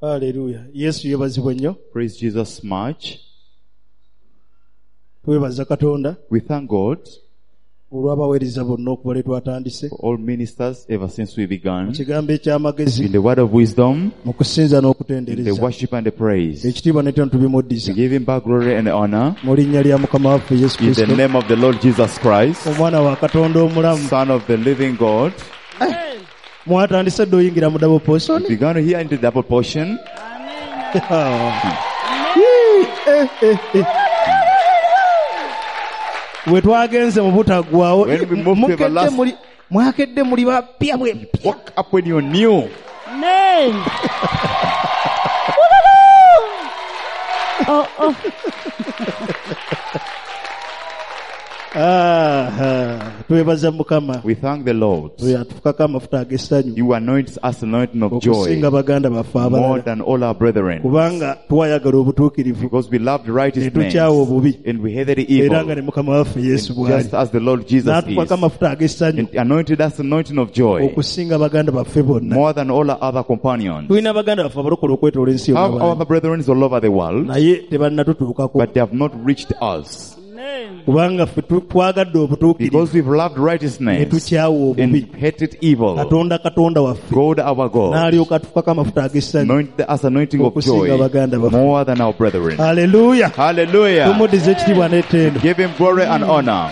Hallelujah. Yesu yebazibwe nnyo. Praise Jesus much. Twebaza Katonda We thank God olw'abaweereza bonna okuva lwe twatandise for all ministers ever since we began. mu kigambo eky'amagezi In the word of wisdom, mu kusinza in the n'okutendereza worship and the praise. ekitiibwa n'ettendo We tubimuddiza give him back glory and honor mu linnya lya Mukama waffe Yesu in the Kristo name of the Lord Jesus Christ, omwana wa Katonda omulamu. Son of the living God. Mwatandise dde oyingira mu double portion. We began here into double portion. We twagenze mu butaggwaawo When we moved to the last- mwakedde muli bapya bwe. Walk up when you're new. Amen. Oh. Twebaza Mukama We thank the Lord. oyo atufukako amafuta ag'essanyu You anoint us anointing of joy okusinga baganda baffe more abalala than all our brethren, kubanga twayagala obutuukirivu because we loved righteousness netukyawa obubi and we hated the era evil, nga ne Mukama waffe Yesu bw'ali just as the Lord Jesus n'atufukako is, amafuta ag'essanyu and anointed us anointing of joy okusinga baganda baffe bonna. more than all our other companions. Tulina baganda baffe abalokola okwetoola ensi Have yonna our bangi, other brethren all over the world, naye tebannatutuukako but they have not reached us, kubanga ffe twagadde obutuukirivu because we've loved ne righteousness tukyawa obubi. and hated evil. Katonda waffe God our God n'alyoka atufukako amafuta ag'essanyu anointed us anointing of okusinga joy baganda baffe. more than our brethren. Haleluya. Hallelujah. Tumuddize ekitiibwa n'ettendo. Give him glory and honor.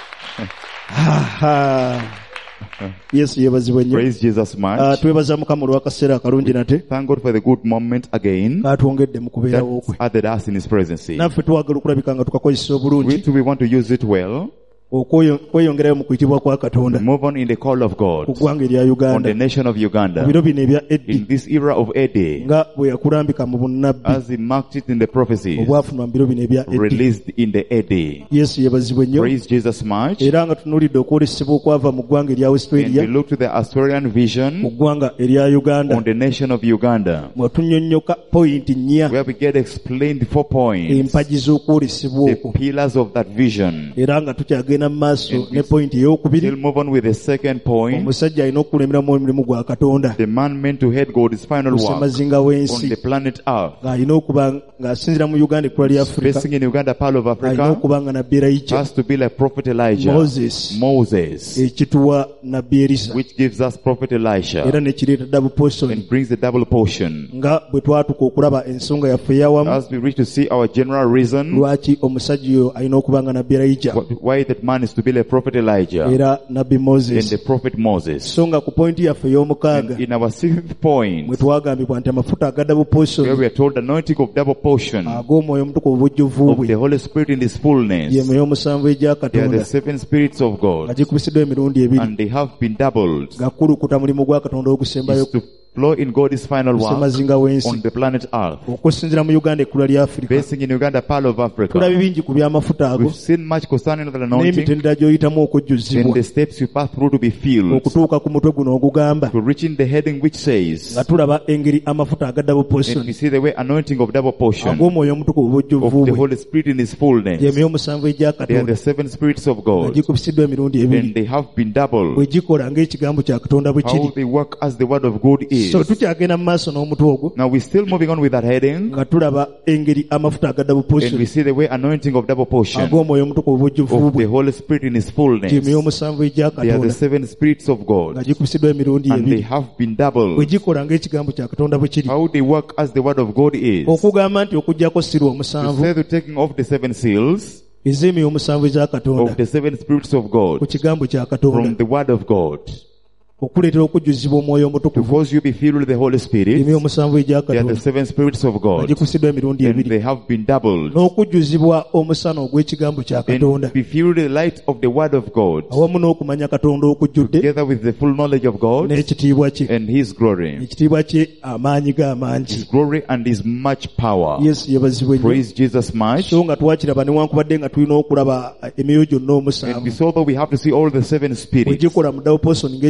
Yesu yebazibwe nnyo. Praise Jesus much. Twebaza Mukama olw'akaseera akalungi nate Thank God for the good moment again katwongedde mu kubeerawo that kwe. added us in his presence. Naffe twagala okulabika nga tukakozesa We obulungi too, we want to use it well. okweyongerayo mu kuyitibwa kwa Katonda Move on in the call of God ku ggwanga erya on Uganda the nation of mu Uganda biro bino ebya Eddi in this era of AD, nga bwe yakulambika mu bunnabbi as he marked it in the prophecies obwafunwa mu biro bino ebya Eddi. released in the AD. Yesu yebazibwe nnyo Praise Jesus much. era nga tunuulidde okwolesebwa okwava mu ggwanga erya And we Australia look to the Australian mu vision ggwanga erya Uganda on the nation of Uganda, mwe tunnyonnyoka pointi nnya where we get explained 4 points, empagi z'okwolesebwa the okwo pillars of that vision. era nga tukyagenda mu maaso ne pointi ey'okubiri. We'll move on with the second point. Omusajja alina okulemeramu omulimu gwa Katonda The man meant to head God's final ku work ssemazinga on w'ensi the planet Earth, ng'alina okuba ng'asinziira mu Uganda ekkula lya Afrika, facing in Uganda, part of alina Africa, okuba nga nabbi Elijah, has to be like Prophet Elijah, Moses, ekituwa nabbi Elisa, which gives us Prophet Elisha era ne kireeta double portion and brings the double portion. nga bwe twatuka okulaba ensonga yaffe eyawamu As we reach to see our general reason lwaki omusajja oyo alina okuba nga nabbi Elijah why that man is to be like Prophet Elijah era nabbi and Moses. the Prophet Moses. So nga ku pointi yaffe ey'omukaaga In our 6th point, mwe twagambibwa nti amafuta aga double where portion we are told the anointing of double portion ag'omwoyo omutukuvu obujjuvu of bwe the Holy Spirit in His fullness, y'emyoyo omusanvu egya they are the Katonda 7 spirits of nga God, gikubisidwa emirundi ebiri and they have been doubled, nga kulukuta mulimu gwa Katonda ogusembayo is to flow in God's final ku work ssemazinga w'ensi. on the planet Earth. Okusinziira mu Uganda ekkula lya Afrika Facing in Uganda, part of tulaba Africa, bingi ku by'amafuta ago we've seen much concerning the anointing n'emitendera gy'oyitamu and okujjuzibwa the steps you pass through to be filled, okutuuka ku mutwe guno ogugamba to reaching the heading which says, nga tulaba engeri amafuta aga double and portion we see the way anointing of double portion ag'omwoyo omutukuvu obujjuvu of the bwe Holy Spirit in His fullness. y'emyoyo omusanvu egya They are the Katonda 7 spirits of nga God, gikubisidwa emirundi ebiri and they have been doubled. bwe gikola ng'ekigambo kya Katonda bwe How kiri. they work as the word of God is. So tukyagenda mu maaso n'omutwe ogwo Now we're still moving on with that heading, nga tulaba engeri amafuta aga double and portion we see the way anointing of double portion ag'omwoyo omutukuvu obujjuvu of bwe the Holy Spirit in His fullness. gy'emyoyo omusanvu egya They are the Katonda 7 spirits of nga God, gikubisidwa emirundi and they ebiri have been bwe doubled. gikola ng'ekigambo kya Katonda bwe kiri. How they work as the word of God is. Okugamba nti okugyako siri To omusanvu say the taking off the 7 seals ez'emyoyo omusanvu eza Katonda of the 7 spirits of ku God kigambo kya from Katonda the word of God, okuleetera okujjuzibwa omwoyo to omutukuvu cause you be filled with the Holy Spirit. emyoyo omusanvu egya They are the Katonda 7 spirits of nga God, gikubisidwa emirundi and ebiri they have been doubled. n'okujjuzibwa omusana ogw'ekigambo kya Katonda And be filled with the light of the word of God, awamu n'okumanya Katonda okujjudde together with the full knowledge of God n'ekitiibwa kye. and His glory. Ekitiibwa kye amaanyi ge amangi. His glory and His much power. Yesu yebazibwe nnyo. Praise Jesus much. So nga twakiraba newankubadde nga tulina okulaba emyoyo gyonna And we omusanvu saw that we have to see all the 7 bwe spirits gikola mu double portion ng'ekigambo kya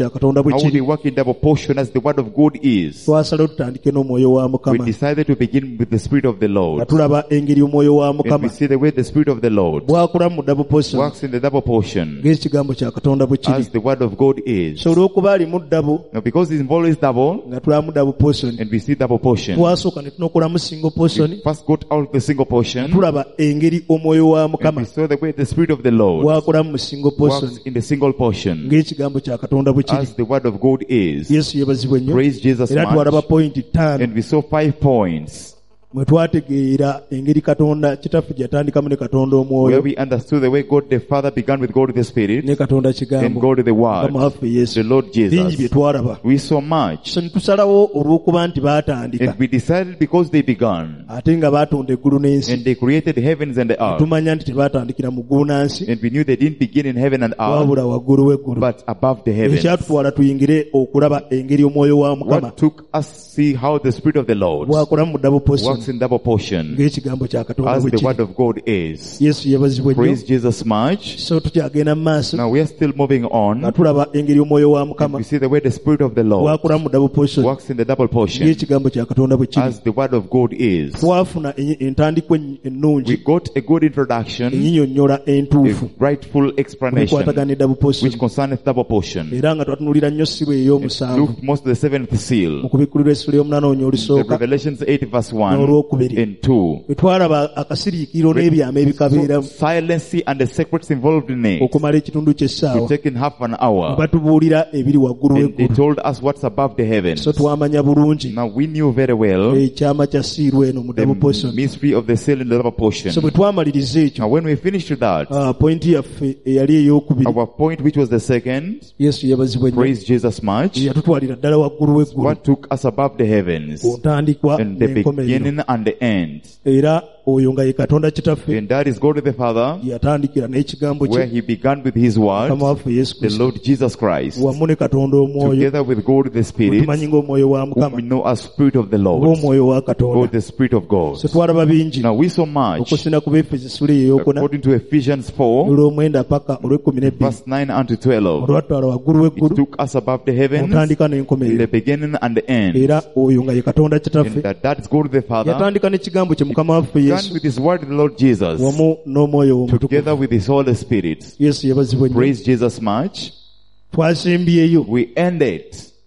kya Katonda bwe How would we kiri. work in double portion as the word of God is? Twasalawo tutandike n'omwoyo wa We Mukama. decided to begin with the Spirit of the Nga Lord. tulaba engeri omwoyo wa And we Mukama see the way the Spirit of the Lord bw'akola mu double portion works in the double portion ng'ekigambo kya Katonda bwe kiri. as the word of God is. So olw'okuba ali mu double Now because it's always double, nga tulamu double portion, and we see double portion, twasooka ne tunokolamu single portion, we first got out the single portion, tulaba engeri omwoyo wa and we Mukama saw the way the Spirit of the Lord bw'akolamu mu single portion works in the single portion ng'ekigambo kya Katonda bwe kiri. as the word of God is. Yesu yeebazibwe nnyo. Praise Jesus Era twalaba much. point 5 And we saw 5 points mwe twategeera engeri Katonda kitaffe gye yatandikamu ne Katonda where omwoyo we understood the way God the Father began with God the Spirit ne Katonda and kigambo God the Word, Mukama waffe Yesu. the Lord Bingi bye Jesus. twalaba. We saw much, So ne tusalawo olw'okuba nti baatandika and we decided because they began ate nga baatonda eggulu n'ensi, and they created the heavens and the earth, tumanya nti tebaatandikira mu ggulu n'ansi and we knew they didn't begin in heaven and earth wabula waggulu w'eggulu. but above the heavens. Ekyatutwala tuyingire okulaba engeri omwoyo wa Mukama What took us see how the Spirit of the Lord bw'akola mu double portion works in double portion ng'ekigambo kya Katonda as bwe the word kiri. of God is. Yesu yeebazibwe nnyo. Praise Jesus much. So tukyagenda mu maaso Now we are still moving nga on. tulaba engeri omwoyo wa And Mukama we see the way the Spirit of the Lord bw'akola mu double portion works in the double portion ng'ekigambo kya Katonda bwe kiri. as the word of God is. Twafuna entandikwa We ennungi got a good introduction, ennyinnyonnyola entuufu a rightful explanation ebikwatagana ne double portion, which concerneth double portion. era nga twatunuulira nnyo ssibo ey'omusanvu Looked most of the seventh mu seal, kubikkulirwa essula y'omunaana the olusooka Revelations 8 verse 1 n'olwokubiri. and 2. Bwe twalaba akasiriikiriro n'ebyama So, ebikabeeramu silency and the secrets involved in it. okumala ekitundu ky'essaawa, We've taken half an hour batubuulira ebiri waggulu and they w'eggulu. told us what's above the heavens. So twamanya bulungi Now we knew very well ekyama kya siiru eno mu the double portion. mystery of the seal in the double portion. So bwe twamaliriza ekyo, Now when we finished that, pointi yaffe eyali ey'okubiri, our point which was the second, Yesu yabazibwe nnyo, praise Jesus much, yatutwalira ddala waggulu w'eggulu what took us above the heavens ku ntandikwa and the n'enkomerero. beginning and the end. Era oyo nga ye Katonda kitaffe And that is God the Father, yatandikira n'ekigambo where kye he began with his word, Mukama waffe Yesu the Kristo Lord Jesus Christ, wamu ne Katonda omwoyo, together with God the Spirit, tumanyi ng'omwoyo wa whom Mukama we know as Spirit of the oba Lord, omwoyo wa or Katonda. the Spirit of God. So twalaba bingi Now we saw much okusinda ku Befeso essula ey'okuna according to Ephesians 4, olw'omwenda paka olw'ekkumi n'ebbiri. verse 9 unto 12. Olwatwala waggulu It w'eggulu took us above the ku heavens, ntandika in the n'enkomerero. beginning and the end. Era oyo nga ye Katonda And kitaffe that is God the Father, yatandika n'ekigambo kye Mukama waffe began Yesu with his word, the Lord Jesus, wamu n'omwoyo omutukuvu. together with his Holy Spirit. Yesu yabazibwe nnyo. Praise Jesus much. Twasembyeyo We ended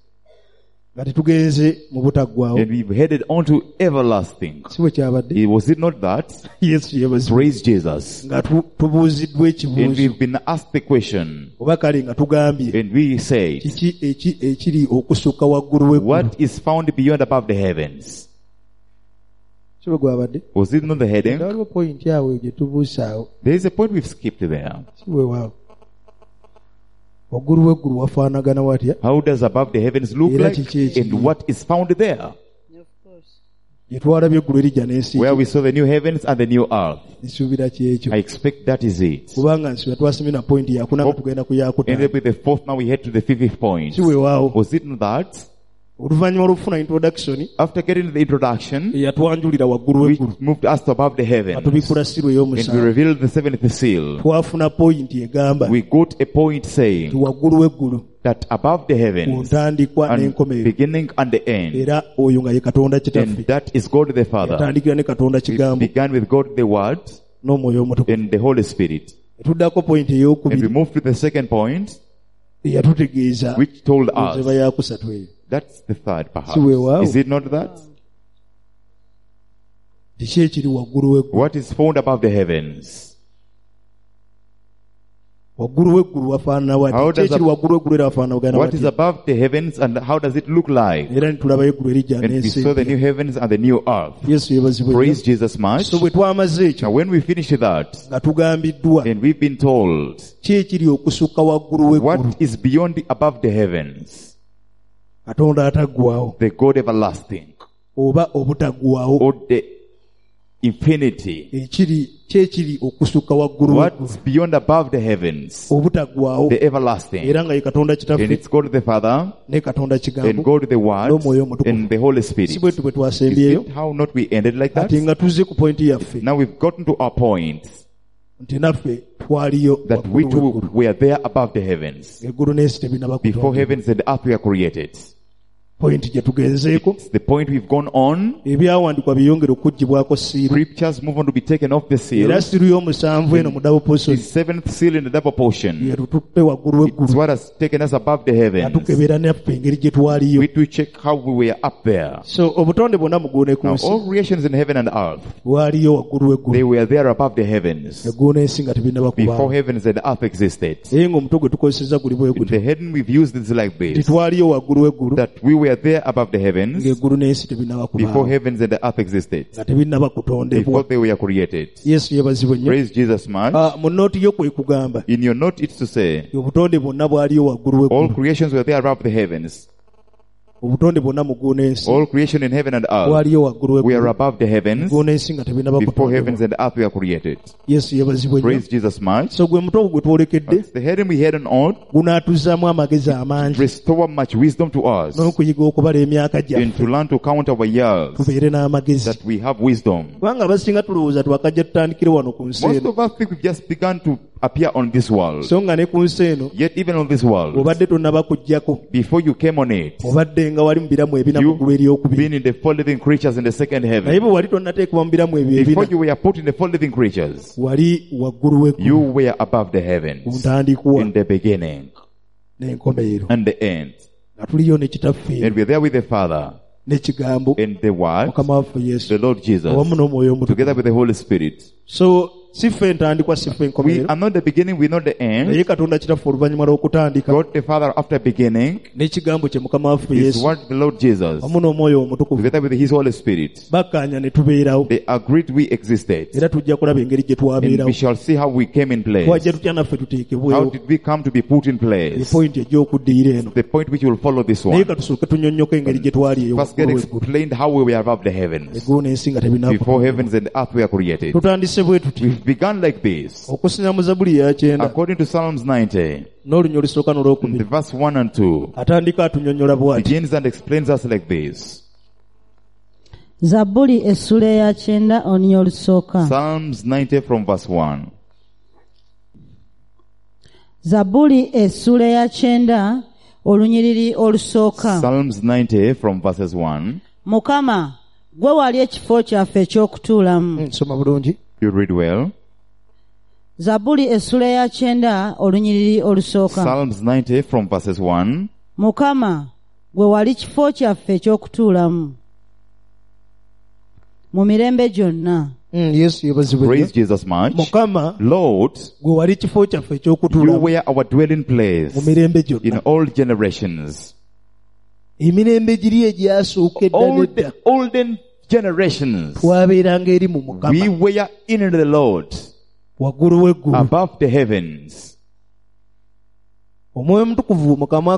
nga tetugenze mu butaggwaawo. and we've headed on to everlasting. Si bwe kyabadde? Was it not that? Yesu yabazibwe. Praise Jesus. Nga tubuuziddwa And ekibuuzo we've been asked the question, oba kale nga tugambye and we said, kiki ekiri okusukka waggulu w'eggulu. what is found beyond above the heavens? Si bwe gwabadde? Was it not the heading? Waliwo pointi awo gye tubuusaawo. There is a point we've skipped there. Si bwe waawo. Waggulu w'eggulu wafaanagana watya? How does above the heavens look Era like? kiki ekiri? And what is found there? Gye twalabye eggulu erijja n'ensi Where we saw the new heavens and the new earth. nsuubira kyekyo. I expect that is it. Kubanga nsuubira twasimye na pointi yakuna nga tugenda ku yakutaano. Ended with the fourth, now we head to the fifth point. Si bwe waawo. Was it not that? Oluvannyuma olw'okufuna introduction After getting the introduction, yatwanjulira waggulu which w'eggulu moved us to above the nga heavens, tubikkula siru and we ey'omusanvu. revealed the seventh seal. Twafuna pointi egamba We got a point nti saying waggulu w'eggulu that above the ku heavens ntandikwa and n'enkomerero. beginning and the end, Era oyo nga ye Katonda and kitaffe. that is God the Father. Yatandikira ne Katonda It kigambo began with God the Word n'omwoyo omutukuvu. and the Holy Spirit. Tuddako pointi And we ey'okubiri moved to the second point, eyatutegeeza which told enjaba us, yakusatu eyo. that's the third perhaps. Si weewaawo. Is it not that? Kiki ekiri waggulu w'eggulu? What is found above the heavens? Waggulu w'eggulu wafaanana How wati? does Ki ekiri waggulu w'eggulu era wafaanana What is wati? above the heavens and how does it look like? Era nitulabayo eggulu erijja And we n'ensi saw the empya. new heavens and the new earth. Yesu yebazibwe nnyo. Praise Jesus much. So bwe twamaze ekyo Now when we finish that, nga tugambiddwa and we've been told ki ekiri okusukka waggulu w'eggulu, what is beyond above the heavens, Katonda ataggwaawo the God everlasting, oba obutaggwaawo, or the infinity, ki ekiri okusukka waggulu w'eggulu what's beyond above the heavens, obutaggwaawo, the everlasting. era nga ye Katonda And kitaffe it's God the Father, ne Katonda and kigambo. God the Word, n'omwoyo omutukuvu. and the Holy Spirit. Si bwetu bwe Is twasembyeyo it how not we ended like that? ati nga tuzze ku pointi yaffe. Now we've gotten to our point. nti naffe twaliyo that we waggulu too w'eggulu. were there above the heavens. Eggulu n'ensi tebinaba Before kutondebwa. heavens and earth were created. Point gye tugenzeeko, It's the point we've gone on. ebyawandiikwa byongera okuggyibwako siiru. Scriptures move on to be taken off the seal. Era siiru y'omusanvu eno mu double The portion seventh seal in the double portion. yetututte waggulu It's w'eggulu. what has taken us above the heavens. Atukebera naffe engeri gye twaliyo. We to check how we were up there. So obutonde bwonna muguune ku Now nsi all creations in heaven and earth, bwaliyo waggulu they w'eggulu. were there above the heavens. Eggulu n'ensi nga tebinaba Before kubaawo. heavens and earth existed. Naye ng'omutwe gwe tukozesezza guli bwe guti. The heading we've used is like Nti this. twaliyo waggulu w'eggulu That we were there above the heavens ng'eggulu n'ensi tebinaba before kubaawo. heavens and the earth existed. Nga tebinaba Before kutondebwa. they were created. Yesu yeebazibwe nnyo. Praise Jesus much. Mu nooti yo kwe kugamba In your note it's to say, obutonde bwonna bwaliyo waggulu all w'eggulu. creations were there above the heavens. Obutonde bwonna mu ggulu n'ensi All creation in heaven and earth bwaliyo waggulu we are w'eggulu. above the heavens Eggulu n'ensi nga tebinaba before heavens kutondebwa. and earth were created. Yesu yeebazibwe nnyo. Praise Jesus much. So gwe muto gwe twolekedde That's the heading we had on gunaatuzzaamu amagezi amangi restore much wisdom to us n'okuyiga okubala emyaka and gyaffe to learn to count our years tubeere n'amagezi. that we have wisdom. Kubanga abasinga tulowooza twakajja tutandikire wano ku nsi Most eno. of us think we've just begun to appear on this world. So nga ne ku nsi eno Yet even on this world, obadde tonnaba kujjako, before you came on it, obadde nga wali mu biramu ebina mu you've ggulu eryokubiri. been in the four living creatures in the second Naye heaven. bwe wali tonnateekebwa mu biramu ebyo Before ebina, you were put in the four living creatures, wali waggulu w'eggulu you were above the ku heavens ntandikwa in the beginning n'enkomerero. and the end. Nga tuliyo ne kitaffe And we're there with the Father n'ekigambo and the Word, Mukama waffe Yesu the Lord Jesus, awamu n'omwoyo omutukuvu. together with the Holy Spirit. So si ffe ntandikwa, si ffe We enkomerero, are not the beginning, we're not the end. naye Katonda kitaffe oluvannyuma lw'okutandika God the Father after beginning, n'ekigambo kye Mukama waffe His Yesu Word the Lord Jesus, awamu n'omwoyo omutukuvu together with His Holy Spirit. bakkaanya ne tubeerawo, They agreed we existed. era tujja kulaba engeri gye And twabeerawo. we shall see how we came in place. Twajja tutya naffe How tuteekebwewo. did we come to be put in Ye place? point ejja okuddiira eno. The point which will follow this Naye one. katusooke tunnyonnyoke engeri gye twali eyo First get waggulu w'eggulu. explained how we were above the heavens. Eggulu n'ensi nga tebinaaku. Before heavens and earth were created. Tutandise bwe tuti We've begun like this. okusinza mu Zabbuli eya 9 According to Psalms 90, n'olunya olusooka in the n'olwokubiri, verse 1 and 2, atandika atunnyonnyola bw'ati. begins and explains us like this. Zabbuli essula eya 9 olunya olusooka. Psalms 90 from verse 1. Zabbuli essula eya 9 olunyiriri olusooka. Psalms 90 from verses 1. Mukama, gwe wali ekifo kyaffe eky'okutuulamu. Soma bulungi. You read well. Zabbuli essula eya 9 olunyiriri olusooka. Psalms 90 from verses 1. Mukama, gwe wali kifo kyaffe eky'okutuulamu mu mirembe gyonna. Yesu yeebazibwe nnyo. Praise Jesus much. Mukama Lord, gwe wali kifo kyaffe you eky'okutuulamu were our dwelling place mu mirembe in gyonna. all generations. Emirembe giri egyasooka edda All nedda the olden generations, twabeeranga eri mu we Mukama were in the Lord, waggulu w'eggulu. above the heavens. Omwoyo mutukuvu Mukama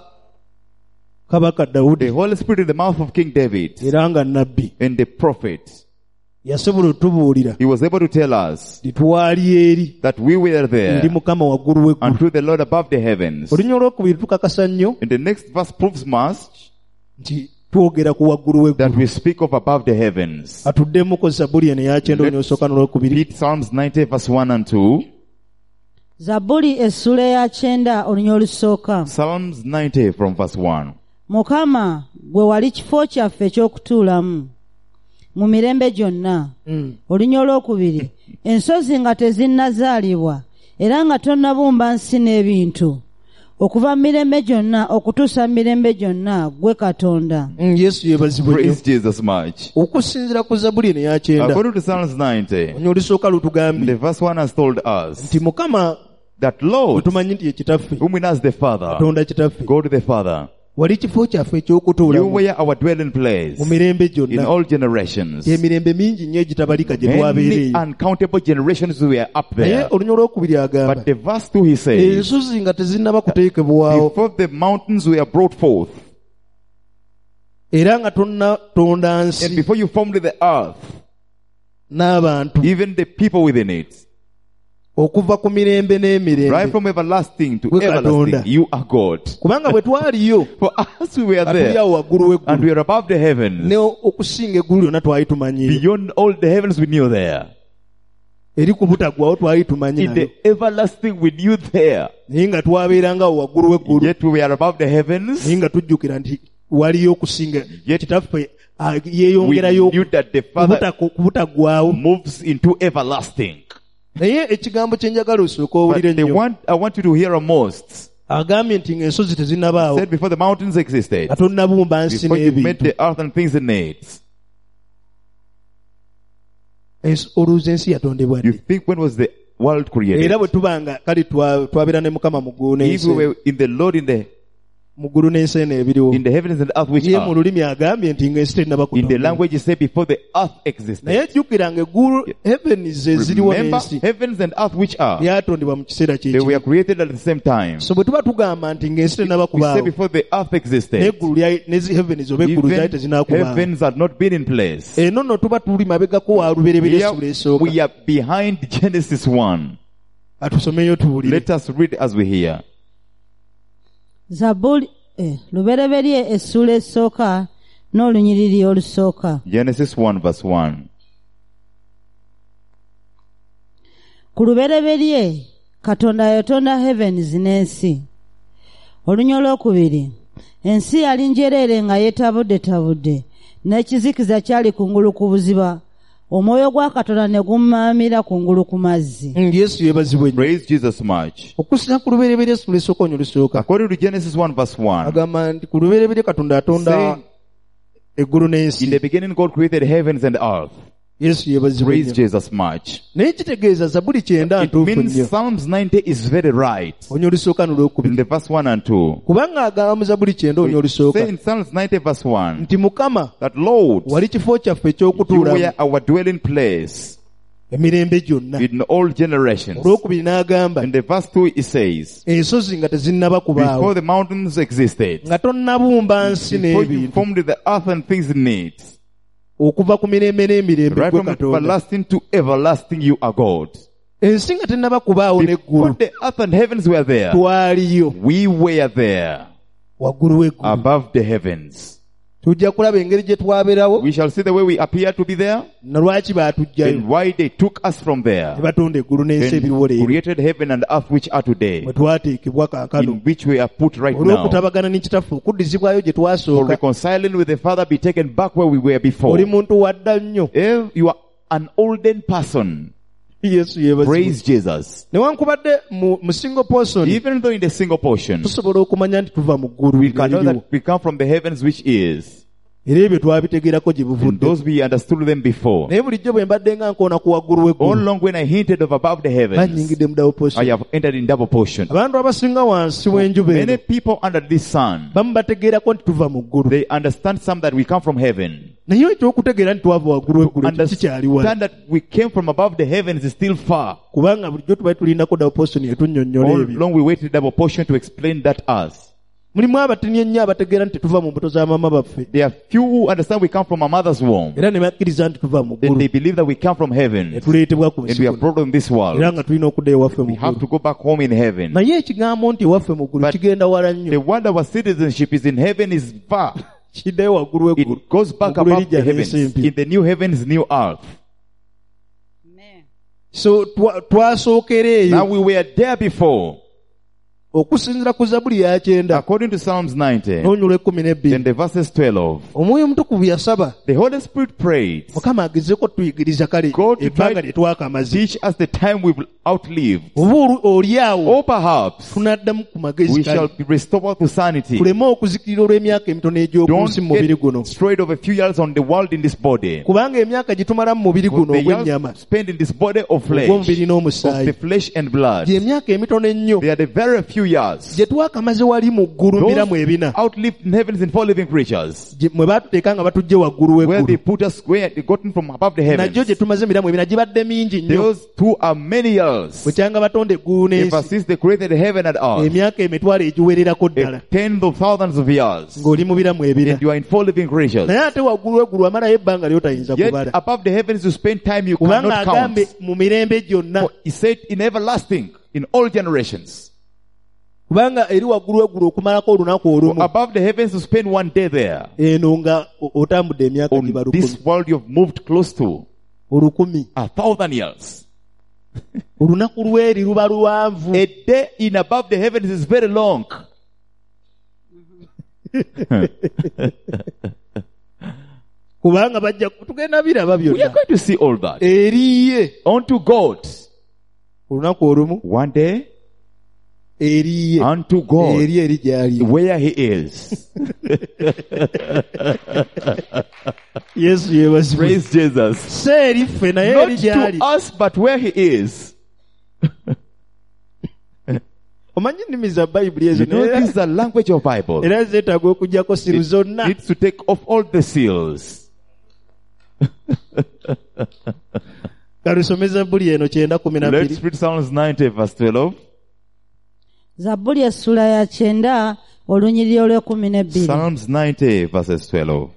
kabaka The Dawudi Holy Spirit in the mouth of King David era nga nnabbi and the prophet, yasobola otubuulira he was able to tell us nti twali eri that we were eri there Mukama waggulu w'eggulu. unto the Lord above the heavens. Olunya olwokubiri tukakasa nnyo And the next verse proves much nti twogera ku waggulu that w'eggulu. we speak of above the heavens. Atuddemuko Zabbuli eno eya 9 olunya olusooka n'olwokubiri. Read Psalms 90 verse 1 and 2. Zabbuli essula eya 9 olunya olusooka. Psalms 90 from verse 1. Mukama, gwe wali kifo kyaffe eky'okutuulamu mu mirembe gyonna. Olunya olwokubiri, ensozi nga tezinnazaalibwa era nga tonnabumba nsi n'ebintu, okuva mu mirembe gyonna okutuusa mu mirembe gyonna, gwe Katonda. Yesu yeebazibwe nnyo. Praise Jesus much. Okusinziira ku Zabbuli eno eya 9 According to Psalms 90, olunya olusooka lutugambye the verse 1 has told us nti Mukama that Lord, tumanyi nti ye kitaffe, whom we know as the Father, Katonda kitaffe, God the Father, wali kifo kyaffe you eky'okutuulamu were our dwelling place mu mirembe in gyonna. all generations. Emirembe mingi nnyo egitabalika gye Many twabeereeyo. uncountable generations we were up Naye there. olunya olwokubiri agamba But the verse 2 he says, ensozi nga tezinnaba kuteekebwawo before the mountains were brought forth, era nga tonnatonda and nsi before you formed the earth, n'abantu even the people within it, okuva ku mirembe right n'emirembe. from everlasting to Gwe Katonda. everlasting, you are God. Kubanga bwe twaliyo For us, we were nga tuli there, awo waggulu and w'eggulu we are above the heavens. ne okusinga eggulu lyonna twali tumanyiyo. Beyond all the heavens we knew there. eri ku butaggwawo twali tumanyi In nayo the everlasting we knew there. naye nga twabeerangawo waggulu w'eggulu Yet we are above the heavens. naye nga tujjukira nti waliyo okusinga Yet kitaffe We yeeyongerayo knew that the Father ku butaggwawo moves into everlasting. naye ekigambo kye njagala osooka But owulire nnyo I want you to hear most. agambye nti ng'ensozi tezinnabaawo Said before the mountains existed. nga tonnabumba nsi Before you made n'ebintu the earth and things in it. olowooza ensi yatondebwa You ddi think when was the world created? era bwe tuba nga kale twabeera ne mukama mu ggulu If we were in the Lord mu ggulu n'ensi eno ebiriwo in the heavens and earth which ye mu are. lulimi agambye nti ng'ensi terinaba In the kutonda language you say before the earth naye existed. jjukira ng'eggulu heavens eziriwo Remember n'ensi heavens and earth which are. byatondebwa mu kiseera They were kyekimu created at the same time. so bwe tuba tugamba nti ng'ensi terinaba We say kubaawo before the earth existed. n'eggulu heavens oba eggulu zaali Even tezinakubaawo heavens had not been in place. eno nno tuba tuli mabegako wa lubereberye Here essula esooka we are behind Genesis 1. atusomeyo tuwulire Let us read as we hear. Zabuli lubereberye essula esooka n'olunyiriri olusooka. Genesis 1 verse 1. Ku lubereberye Katonda yatonda heavens n'ensi. Olunya olwokubiri ensi yali njereere nga yeetabudde n'ekizikiza kyali kungulu ku buziba omwoyo gwa Katonda ne gumaamira kungulu ku mazzi. yesu yeebazibwe nnyo Praise Jesus much. okusinza ku lubereberye essula esooka onyo lusooka According to Genesis 1 verse 1. agamba nti ku lubereberye katonda atonda Saying, eggulu in the n'ensi beginning God created heavens and earth. yesu yeebazibwe Praise nnyo Jesus much. naye kitegeeza zabuli 9 It ntuufu means nnyo Psalms 90 is very right. onyo olusooka In n'olwokubiri the verse 1 and 2. kubanga agamba mu zabuli 9 onyo olusooka Say in Psalms 90 verse 1. nti mukama That Lord, wali kifo kyaffe you ekyokutuulamu were our dwelling place emirembe gyonna in all generations. olwokubiri n'agamba In the verse 2 it says, ensozi nga tezinnaba kubaawo before the mountains existed, nga tonnabumba nsi before you n'ebintu formed the earth and things in it, okuva ku mirembe n'emirembe right gwe from katonda everlasting to everlasting you are God. ensi nga tennaba kubaawo Before n'eggulu the earth and heavens were there, twaliyo we were there, waggulu w'eggulu above the heavens. tujja kulaba engeri gye twabeerawo We shall see the way we appear to be there, na lwaki baatugjayo and why they took us from ne there, batonda eggulu n'ensi ebiriwo and leero created heaven and earth which are today, mwe twateekebwa kaakano in which we are put right now. olw'okutabagana n'ekitaffe okuddizibwayo gye For twasooka reconciling with the Father be taken back where we were before. oli muntu wadda nnyo If you are an olden person, yesu yeebazibwe praise Jesus. newankubadde mu single person Even though in the single portion, tusobola okumanya nti tuva mu ggulu we can know eririwo. that we come from the heavens which is. era ebyo twabitegeerako gye And buvudde those we understood them before. naye bulijjo bwe mbadde nga nkoona ku waggulu All w'eggulu along when I hinted of above the heavens, banyingidde mu double I portion have entered in double portion. abantu abasinga wansi w'enjuba Many eno people under this sun, bamu bategeerako nti tuva mu ggulu they understand some that we come from heaven. naye ekyokutegeera nti twava waggulu w'eggulu ekyo kikyali wala Understand that we came from above the heavens is still far. kubanga bulijjo tubaye tulindako double portion etunnyonnyola All ebyo along we waited double portion to explain that us. mulimu abatini ennyo abategeera nti tuva mu mbuto za maama baffe There are few who understand we come from a mother's womb. era ne bakkiriza nti tuva mu Then ggulu they believe that we come from heaven. ne tuleetebwa ku And nsi we are kuno brought on this world. era nga tulina okudda ewaffe mu We have ggulu to go back home in heaven. naye ekigambo nti ewaffe mu ggulu But kigenda wala The nnyo word our citizenship is in heaven is far. kiddayo waggulu w'eggulu It goes back Mu ggulu above the erijja heavens. n'ensi empya. In the new heavens, new earth. so twasookera eyo Now we were there before. okusinziira ku zabuli ya 9 According to Psalms 90, n'onyula 12 and the verses 12, omwoyo omutukuvu yasaba the Holy Spirit prayed, mukama agezeeko tuyigiriza kale God ebbanga tried lye twakamaze teach us the time we will outlive. oba oli awo Or perhaps tunaddamu ku magezi we shall kale be restored to sanity. tuleme okuzikirira olw'emyaka emitono egy'oku Don't nsi mu mubiri guno get destroyed of a few years on the world in this body. kubanga emyaka gye tumala mu mubiri For guno the ogw'ennyama years spent in this body of flesh, ogw'omubiri of the n'omusaayi flesh and blood, gy'emyaka emitono ennyo they are the very few years. gye twakamaze wali mu ggulu Those miramu ebina outlived in heavens in four living creatures, mwe baatuteeka nga batugye waggulu where they w'eggulu put us, where they gotten from above the najjo heavens. gye tumaze emiramu ebina gibadde mingi nnyo Those two are many years. bwe kyanga batonda eggulu Ever n'ensi since they created heaven and earth, emyaka emitwalo egiwererako ddala tens of thousands of years, ng'oli mu biramu ebina and you are in four living creatures. naye ate waggulu w'eggulu amalayo ebbanga lyotayinza Yet kubala above the heavens you spend time you kubanga cannot count. agambe mu mirembe gyonna For he said in everlasting, in all generations. kubanga eri waggulu w'eggulu okumalako olunaku For olumu above the heavens you spend one day there. eno nga otambudde emyaka giba On this world you've moved close to olukumi 1,000 years. olunaku lw'eri luba luwanvu. A day in above the heavens is very long. Kubanga tugenda biraba We are byonna. going to see all that. Eriye Unto God. olunaku olumu One day, eriye unto God. eri eri gy'ali. Where he is. Yesu yeebazibwe. Praise Jesus. Si eri ffe naye eri Not gy'ali. to us, but where he is. Omanyi ennimi za Bayibuli ezo You know, this is the language of Bible. era zeetaaga okugyako siru It zonna. needs to take off all the seals. Kalusome Zabbuli eno 9:12. Let's read Psalms 90 verse 12. Zabbuli essula ya 9 olunyiriri olw'12. Psalms 90 verses 12.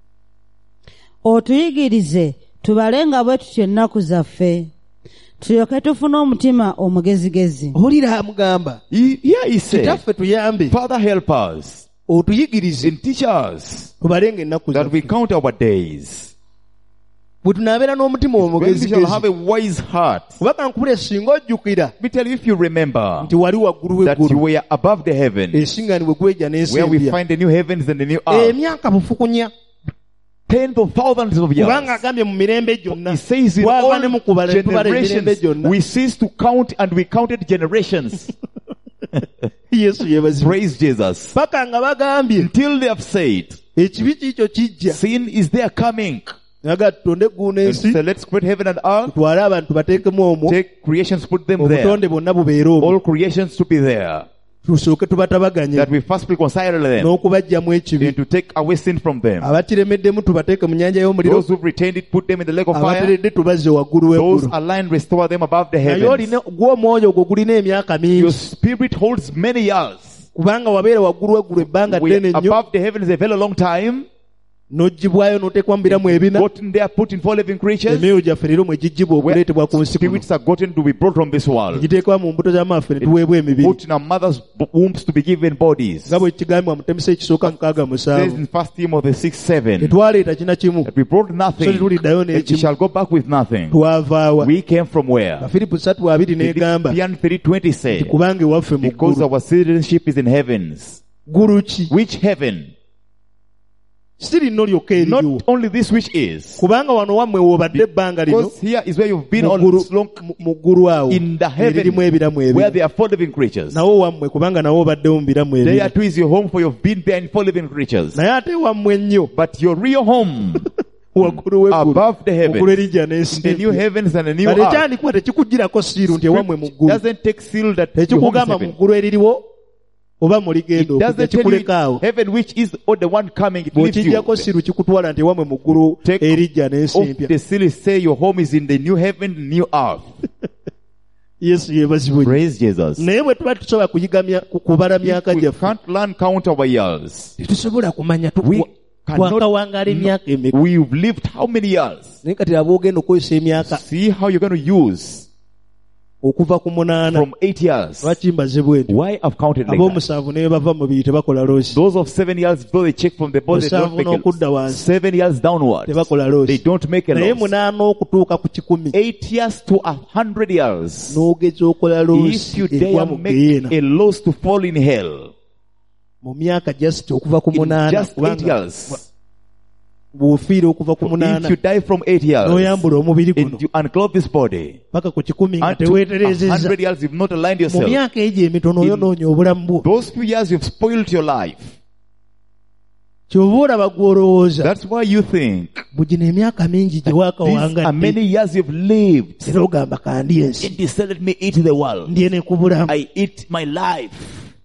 Otuyigirize tubalenga bwe tutyo ennaku zaffe tulyoke tufune omutima omugezigezi. Owulira amugamba Here he said, kitaffe tuyambe Father, help us otuyigirize and teach us tubalenga ennaku that we zaffe. count our days. Bwe tunaabeera n'omutima When we shall have omugezigezi. a wise heart. Kubanga nkubule singa ojjukira Let me tell you, if you remember nti wali waggulu that you w'eggulu were above the heavens, ensinganibwe gwejja where we n'ensembya find the new heavens and the new earth, emyaka bufukunya. tens of thousands of years. Kubanga agambye mu mirembe gyonna He says in twava ne all mu kubala ne tubala emirembe generations, gyonna. we ceased to count and we counted generations. Yesu yeebazibwe. Praise Jesus. paka nga bagambye Until they have said, ekibi kiikyo kijja sin is there coming. naga tutonde eggulu And n'ensi so let's create heaven and earth. tutwale abantu bateekemu omwo Take creations, put them there. obutonde bwonna bubeere omwo All creations to be there. tusooke tubatabaganye That we first reconcile them n'okubajjamu ekibi. and to take away sin from them. abakiremeddemu tubateeke mu nnyanja y'omuliro, Those who've retained it, put them in the lake of fire. abateredde tubazze waggulu Those w'eggulu. aligned, restore them above the naye heavens. olina gw'omwoyo ogwo gulina emyaka Your mingi spirit holds many years. kubanga wabeera waggulu w'eggulu ebbanga We ddene are nnyo above the heavens a very long time. n'oggyibwayo n'oteekwa mu biramu ebina. Gotten there, put in 4 living creatures. emyoyo gyaffe rero mwe giggyibwa Where okuleetebwa ku nsi kuno, spirits are gotten to be brought from this world. giteekwa mu mbuto z'amaffe ne tuweebwa emibiri Put in our mother's wombs to be given bodies. nga bwe kigambibwa mu Temesa ekisooka 6:7. Says in 1 Timothy 6:7 tetwaleeta kina kimu, that we brought so nothing tetuliddayo and we n'ekimu. shall go back with nothing. twavaawa. We came from where? Filipu 3:20 n'egamba Philippians 3:20 said, kubanga ewaffe mu because ggulu. our citizenship is in heavens. Ggulu ki? Which heaven? si lino lyokka eririwo, Not only this which is. kubanga wano wammwe woobadde ebbanga lino Because here is where you've been mu all ggulu- this long, mu ggulu awo in the heaven, eririmu ebiramu where ebiri. there are 4 living creatures. nawo wammwe kubanga nawo obaddewo mu biramu There ebiri. too is your home, for you've been there in 4 living creatures. naye ate wammwe ennyo But your real home, waggulu w'eggulu, above the heavens, waggulu erigya in the new n'ensi. heavens and the new kale earth, kyandikuwa tekikuggirako siiru nti ewammwe mu ggulu, doesn't take seal that your home is tekikugamba mu heaven. ggulu eririwo oba It muligenda okujja, doesn't tell you kikuleka awo. heaven which is or the one coming. It leaves you bw'okijjako siiru kikutwala nti ewammwe mu ggulu Take erigya n'ensi off empya. the seal. Say your home is in the new heaven, new earth. Yesu yeebazibwe. Praise Jesus. naye bwe tuba tusobola kubala myaka We gyaffe can't learn count our years. tetusobola kumanya We cannot- twakawangaala emyaka emeka. We've lived how many years? naye kati aba ogenda okukozesa emyaka See how you're going to use okuva ku 8 from 8 years. lwaki mbaze bwe nti Why I've counted like that? ab'omusanvu naye bava mu biri tebakola loosi, Those of 7 years, though they check from the body, they don't musanvu make n'okudda it. wansi 7 years downwards, tebakola they loosi, don't make a naye loss. 8 okutuuka ku 10 8 years to 100 years. n'ogeza okola If loosi you egwa dare mu make geyeena a loss to fall in hell, mu myaka just okuva ku in 8 just 8 kubanga years, bw'ofiira okuva ku if you 8 die from 8 years, n'oyambula omubiri guno and you unclothe this body, paka ku 10 nga unto teweeterezezza 100 years you've not aligned mu yourself. myaka egyo emitono oyonoonya obulamu bwo, Those few years you've spoiled your life. kyova olaba gw'olowooza That's why you think bugina emyaka mingi gye these are waakawangadde many years you've lived. era ogamba kandi ensi And he said, let me eat the world. ndye ne ku bulamu, I eat my life.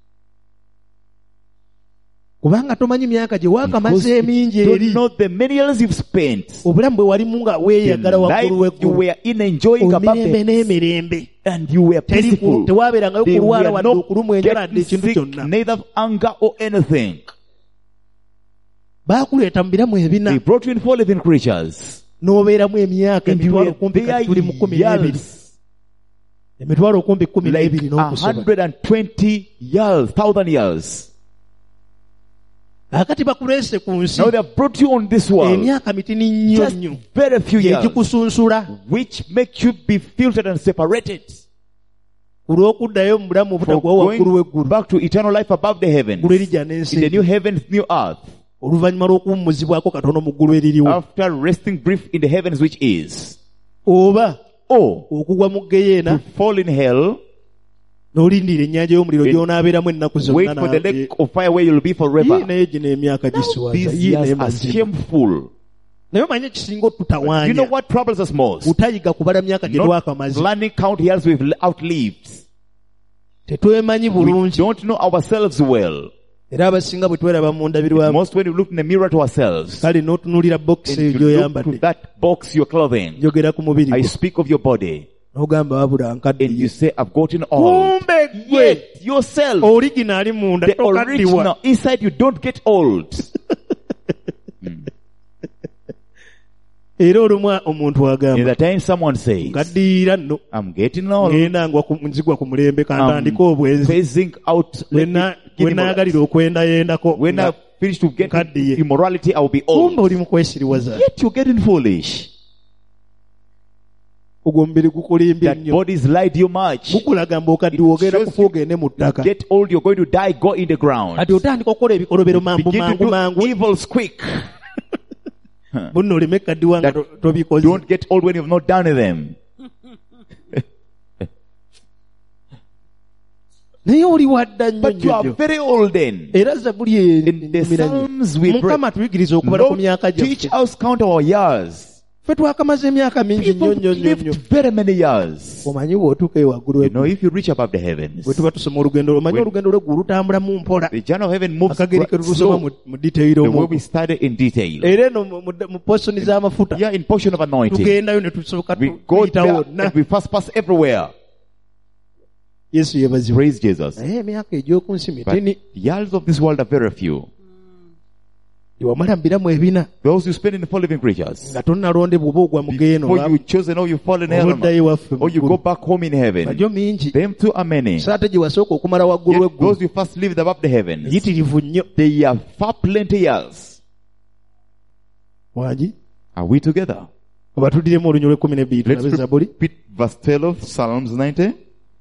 kubanga tomanyi myaka gye Because waakamaze emingi you don't eri know the many years you've spent. obulamu bwe walimu nga The weeyagala waggulu life you w'eggulu, were in enjoying above emirembe the, n'emirembe, and you were peaceful. tewaabeerangayo They kulwala were wadde not okulumwa enjala wadde getting ekintu sick, kyonna. neither anger or anything. baakuleeta mu biramu ebina They brought you in 4 living creatures. n'obeeramu emyaka And you emitwalo were kumpi kati tuli mu 12, years, emitwalo kumpi 12 like n'okusoba. 120 years, 1,000 years. akati bakuleese ku nsi Now they have brought you on this world. emyaka mitini nnyo Just nnyo very few years. egikusunsula Which make you be filtered and separated. ku lw'okuddayo mu bulamu For obutagwa waggulu going w'eggulu back to eternal life above the heavens. ggulu erijja In the n'ensi new heavens, new earth. oluvannyuma lw'okuwummuzibwako katono mu ggulu eririwo After resting brief in the heavens which is. oba Or okugwa mu geyeena to fall in hell. n'olindirira ennyanja y'omuliro gy'onaabeeramu ennaku Wait zonna for the lake of fire where you'll be forever. naye gino emyaka giswaza These years are shameful. naye omanye ekisinga You know otutawaanya what troubles us most? butayiga kubala myaka gye Not twakamaze planning count years we've outlived. tetwemanyi We bulungi don't know ourselves well. era abasinga bwe tweraba mu ndabirwamu Most when we look in the mirror to ourselves. kale n'otunuulira bokisi And eyo you look to gy'oyambadde that box you're clothing. njogera ku mubiri I gwo speak of your body. n'ogamba wabula And you nkaddiye say, I've gotten old. kumbe gwe Yet yourself, originaali munda the tokaddiwa original, inside you don't get old. era olumu omuntu In agamba the time someone says, nkaddiira nno I'm getting old. ngenda nzigwa ku mulembe I'm kantandika obwenzi phasing out. we naagalira okwendayendako When I finish to get Nkaddiye. immorality, I'll be kumbe old. oli mu kwesiriwaza Yet you're getting foolish. ogwo mubiri gukulimbye That nnyo body's lied you much. gukulaga mb'okaddiwa ogenda shows kufa ogende mu ttaka Get old, you're going to die, go in the ground. kati otandika okukola ebikolobero mangu Begin to mangu do mangu evils quick. bunno oleme ekaddiwa nga That tobikoze Don't get old when you've not done them. naye oli wadda nnyo But you are nnyo very old then. era zabuli In the Psalms we pray, mukama tuyigiriza okubala ku Lord, myaka teach gyaffe us count our years. ffe twakamaze emyaka mingi People nnyo nnyo nnyo nnyo lived very many years. omanyi bw'otuuka ewaggulu You know, if you reach above the heavens, bwe tuba tusoma olugendo omanyi When- olugendo lweggulu lutambula mu mpola the journey of heaven moves akageri ke tulusoma slow. mu detail The way omwo we study in detail. era eno mu posoni z'amafuta Yeah, in portion of anointing. tugendayo ne tusooka We go tuyita there wonna and we first pass everywhere. yesu yebaziwe Praise Jesus. naye emyaka egy'oku nsi But mitini the years of this world are very few. ewamala mu biramu ebina Those you spend in the four living creatures. nga tonnalondebwa oba ogwa mu geeno Before you chosen or you fall in hell, obuddayo waffe or you go back home in heaven. nagyo mingi Them too are many. so ate gye wasooka okumala waggulu Yet w'eggulu those you first lived above the heavens, yitirivu nnyo they are far plenty years. wangi Are we together? oba tuddiremu olunyo lw'ekkumi n'ebbiri Let's tulabe zabuli repeat verse 12, Psalms 90.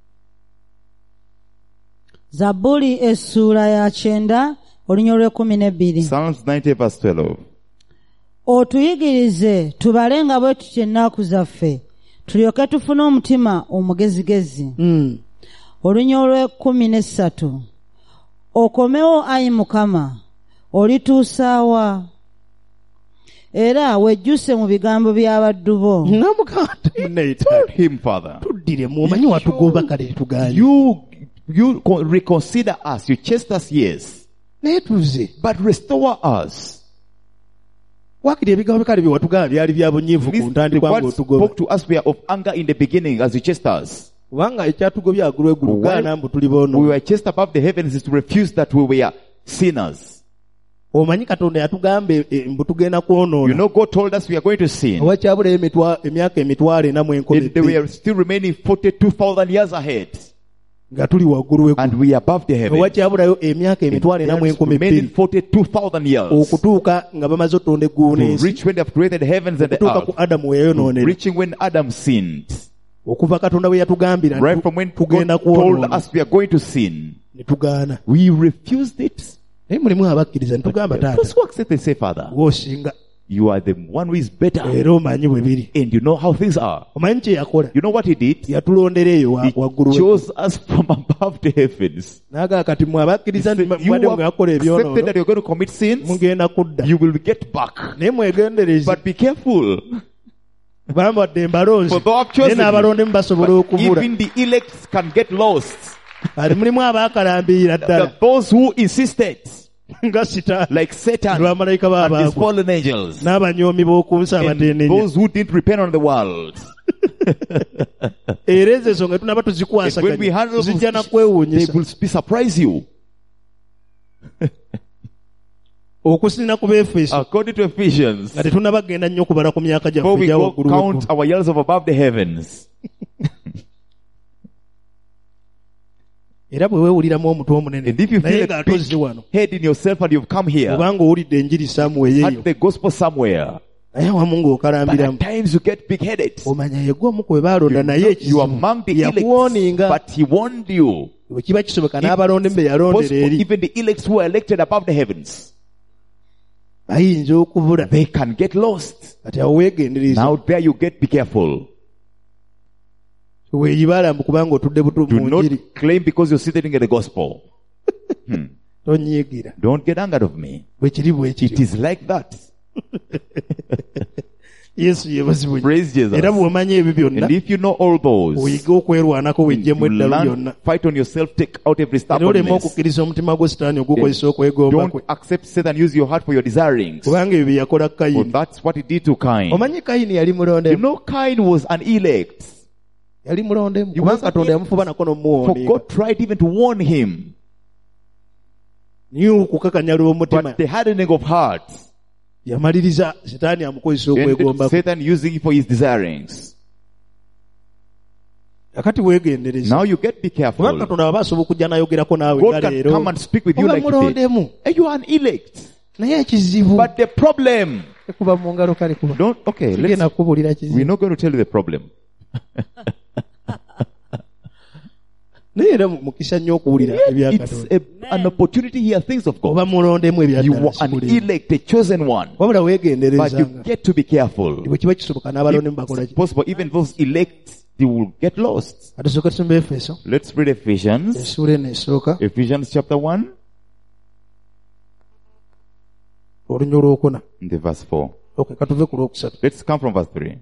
Zabuli essuula ya 9 olunya lw'ekkumi n'ebbiri. Psalms 90 verse 12. Otuyigirize tubalenga bwe tutyo ennaku zaffe tulyoke tufune omutima omugezigezi. Olunya olw'ekkumi n'essatu. Okomewo ayi Mukama olituusaawa era wejjuse mu bigambo by'abaddu bo. namugamba Told him, Father, tuddiremu omanyi watugoba kale tugaanye you reconsider us, you chased us, yes, naye tuze but restore us. wakiri ebigambo kale bye watugamba byali bya bunyiivu ku The ntandikwa words ng'otugoba spoke to us were of anger in the beginning as you chased us. kubanga ekyatugobya agulu eggulu Well, gaana mbu tuli We boono were chased above the heavens is to refuse that we were sinners. omanyi katonda yatugamba mbu tugenda You kwonoona know, God told us we are going to sin. oba kyabulayo emyaka emitwalo ena mu enkola And we are still remaining 42,000 years ahead. nga tuli waggulu w'eggulu And we are above the oba heavens. kyabulayo emyaka emitwalo ena mu There is enkumi remaining bbiri 42,000 years. okutuuka nga bamaze otonda eggulu To n'ensi reach when they have created the heavens and the okutuuka ku earth. adamu we yayonoonera Reaching when Adam sinned. okuva katonda bwe yatugambira nti Right from when tugenda God told kwonoona us we are going to sin. ne tugaana We refused it. naye mulimu abakkiriza ne tugamba taata Those who accept and say, Father, ng'osinga you are the one who is better. era omanyi bwe biri And you know how things are. omanyi kye yakola You know what he did? yatulondera eyo He waggulu we chose us from above the heavens. n'agamba kati mwe abakkiriza nti You mwadde have mwakola accepted ebyonoono that you're going to commit sins. mugenda kudda You will get back. naye mwegendereze But be careful. bambadde embalonzi For though I've naye chosen you, n'abalondemu basobola but okubula even the elect can get lost. ali mulimu abaakalambirira ddala That those who insisted, nga sitaani like Satan lwamalayika and his baabaago fallen angels, n'abanyoomi b'oku nsi and abateenenya those who didn't repent on the world. era ezo ensonga tunaba And when we tuzikwasaganya handle zijja na those, they kwewuunyisa will surprise you. okusinira ku Befeso According to Ephesians, nga tetunabagenda nnyo kubala ku myaka before gyaffe we egya go waggulu count w'eggulu. our years of above the heavens, era bwe weewuliramu omutwe omunene And if you naye feel a ng'atozze wano big head in yourself and you've come here, obanga owulidde enjiri samuweeyo at the gospel somewhere, naye awamu but ng'okalambiramu at times you get big-headed. omanya yegwe omu ku be baalonda naye You are among the elect, yakuwooninga but he warned you. bwe kiba kisoboka n'abalonde be yalondera Possible, eri even the elect who are elected above the heavens, bayinza okubula they can get lost. kati awo weegendereza Now there you get, be careful. weeyibala mbu kubanga otudde butu Do mu not njiri claim because you're sitting in the gospel. tonyiigira Don't get angered of me. bwe kiri bwe It kiri is like that. yesu yebazibwe Praise Jesus. era bw'omanya ebyo byonna And if you know all those, oyige okwerwanako wejjemu you eddalu learn, byonna fight on yourself, take out every era oleme stubbornness. okukkiriza omutima gwo sitaani ogukozesa okwegomba Don't kwe accept Satan, use your heart for your desirings. kubanga ebyo bye yakola For kayini that's what he did to Cain. omanyi kayini yali You mulondemu know Cain was an elect. yali mulondemu He kubanga was katonda yamufubanako For n'omuwooninga God tried even to warn him. niye okukakanyala omutima But the hardening of heart, yamaliriza sitaani amukozesa ended okwegomba kwe Satan using it for his desirings. kakati weegendereza Now you get be kubanga careful. katonda aba asobola okujja nayogerako naawe God nga can leero come and speak with you oba like today. mulondemu And you are an elect. naye ekizibu But the problem, kuba mu ngalo kale kuba don't, okay, tugenda kubuulira we're kizibu not going to tell you the problem. naye era mukisa nnyo okuwulira ebya It's katonda an opportunity to hear things of God. oba mulondemu You are an ebyaddala elect, a chosen one. wabula But you weegenderezanga get to be careful. bwe kiba kisoboka n'abalondemu bakola It's ki possible even those elect, they will get lost. atusooka tusomba efeso Let's read Ephesians. essuula eno esooka Ephesians chapter 1, olunya olwokuna the verse 4. katuve ku lwokusatu Let's come from verse 3.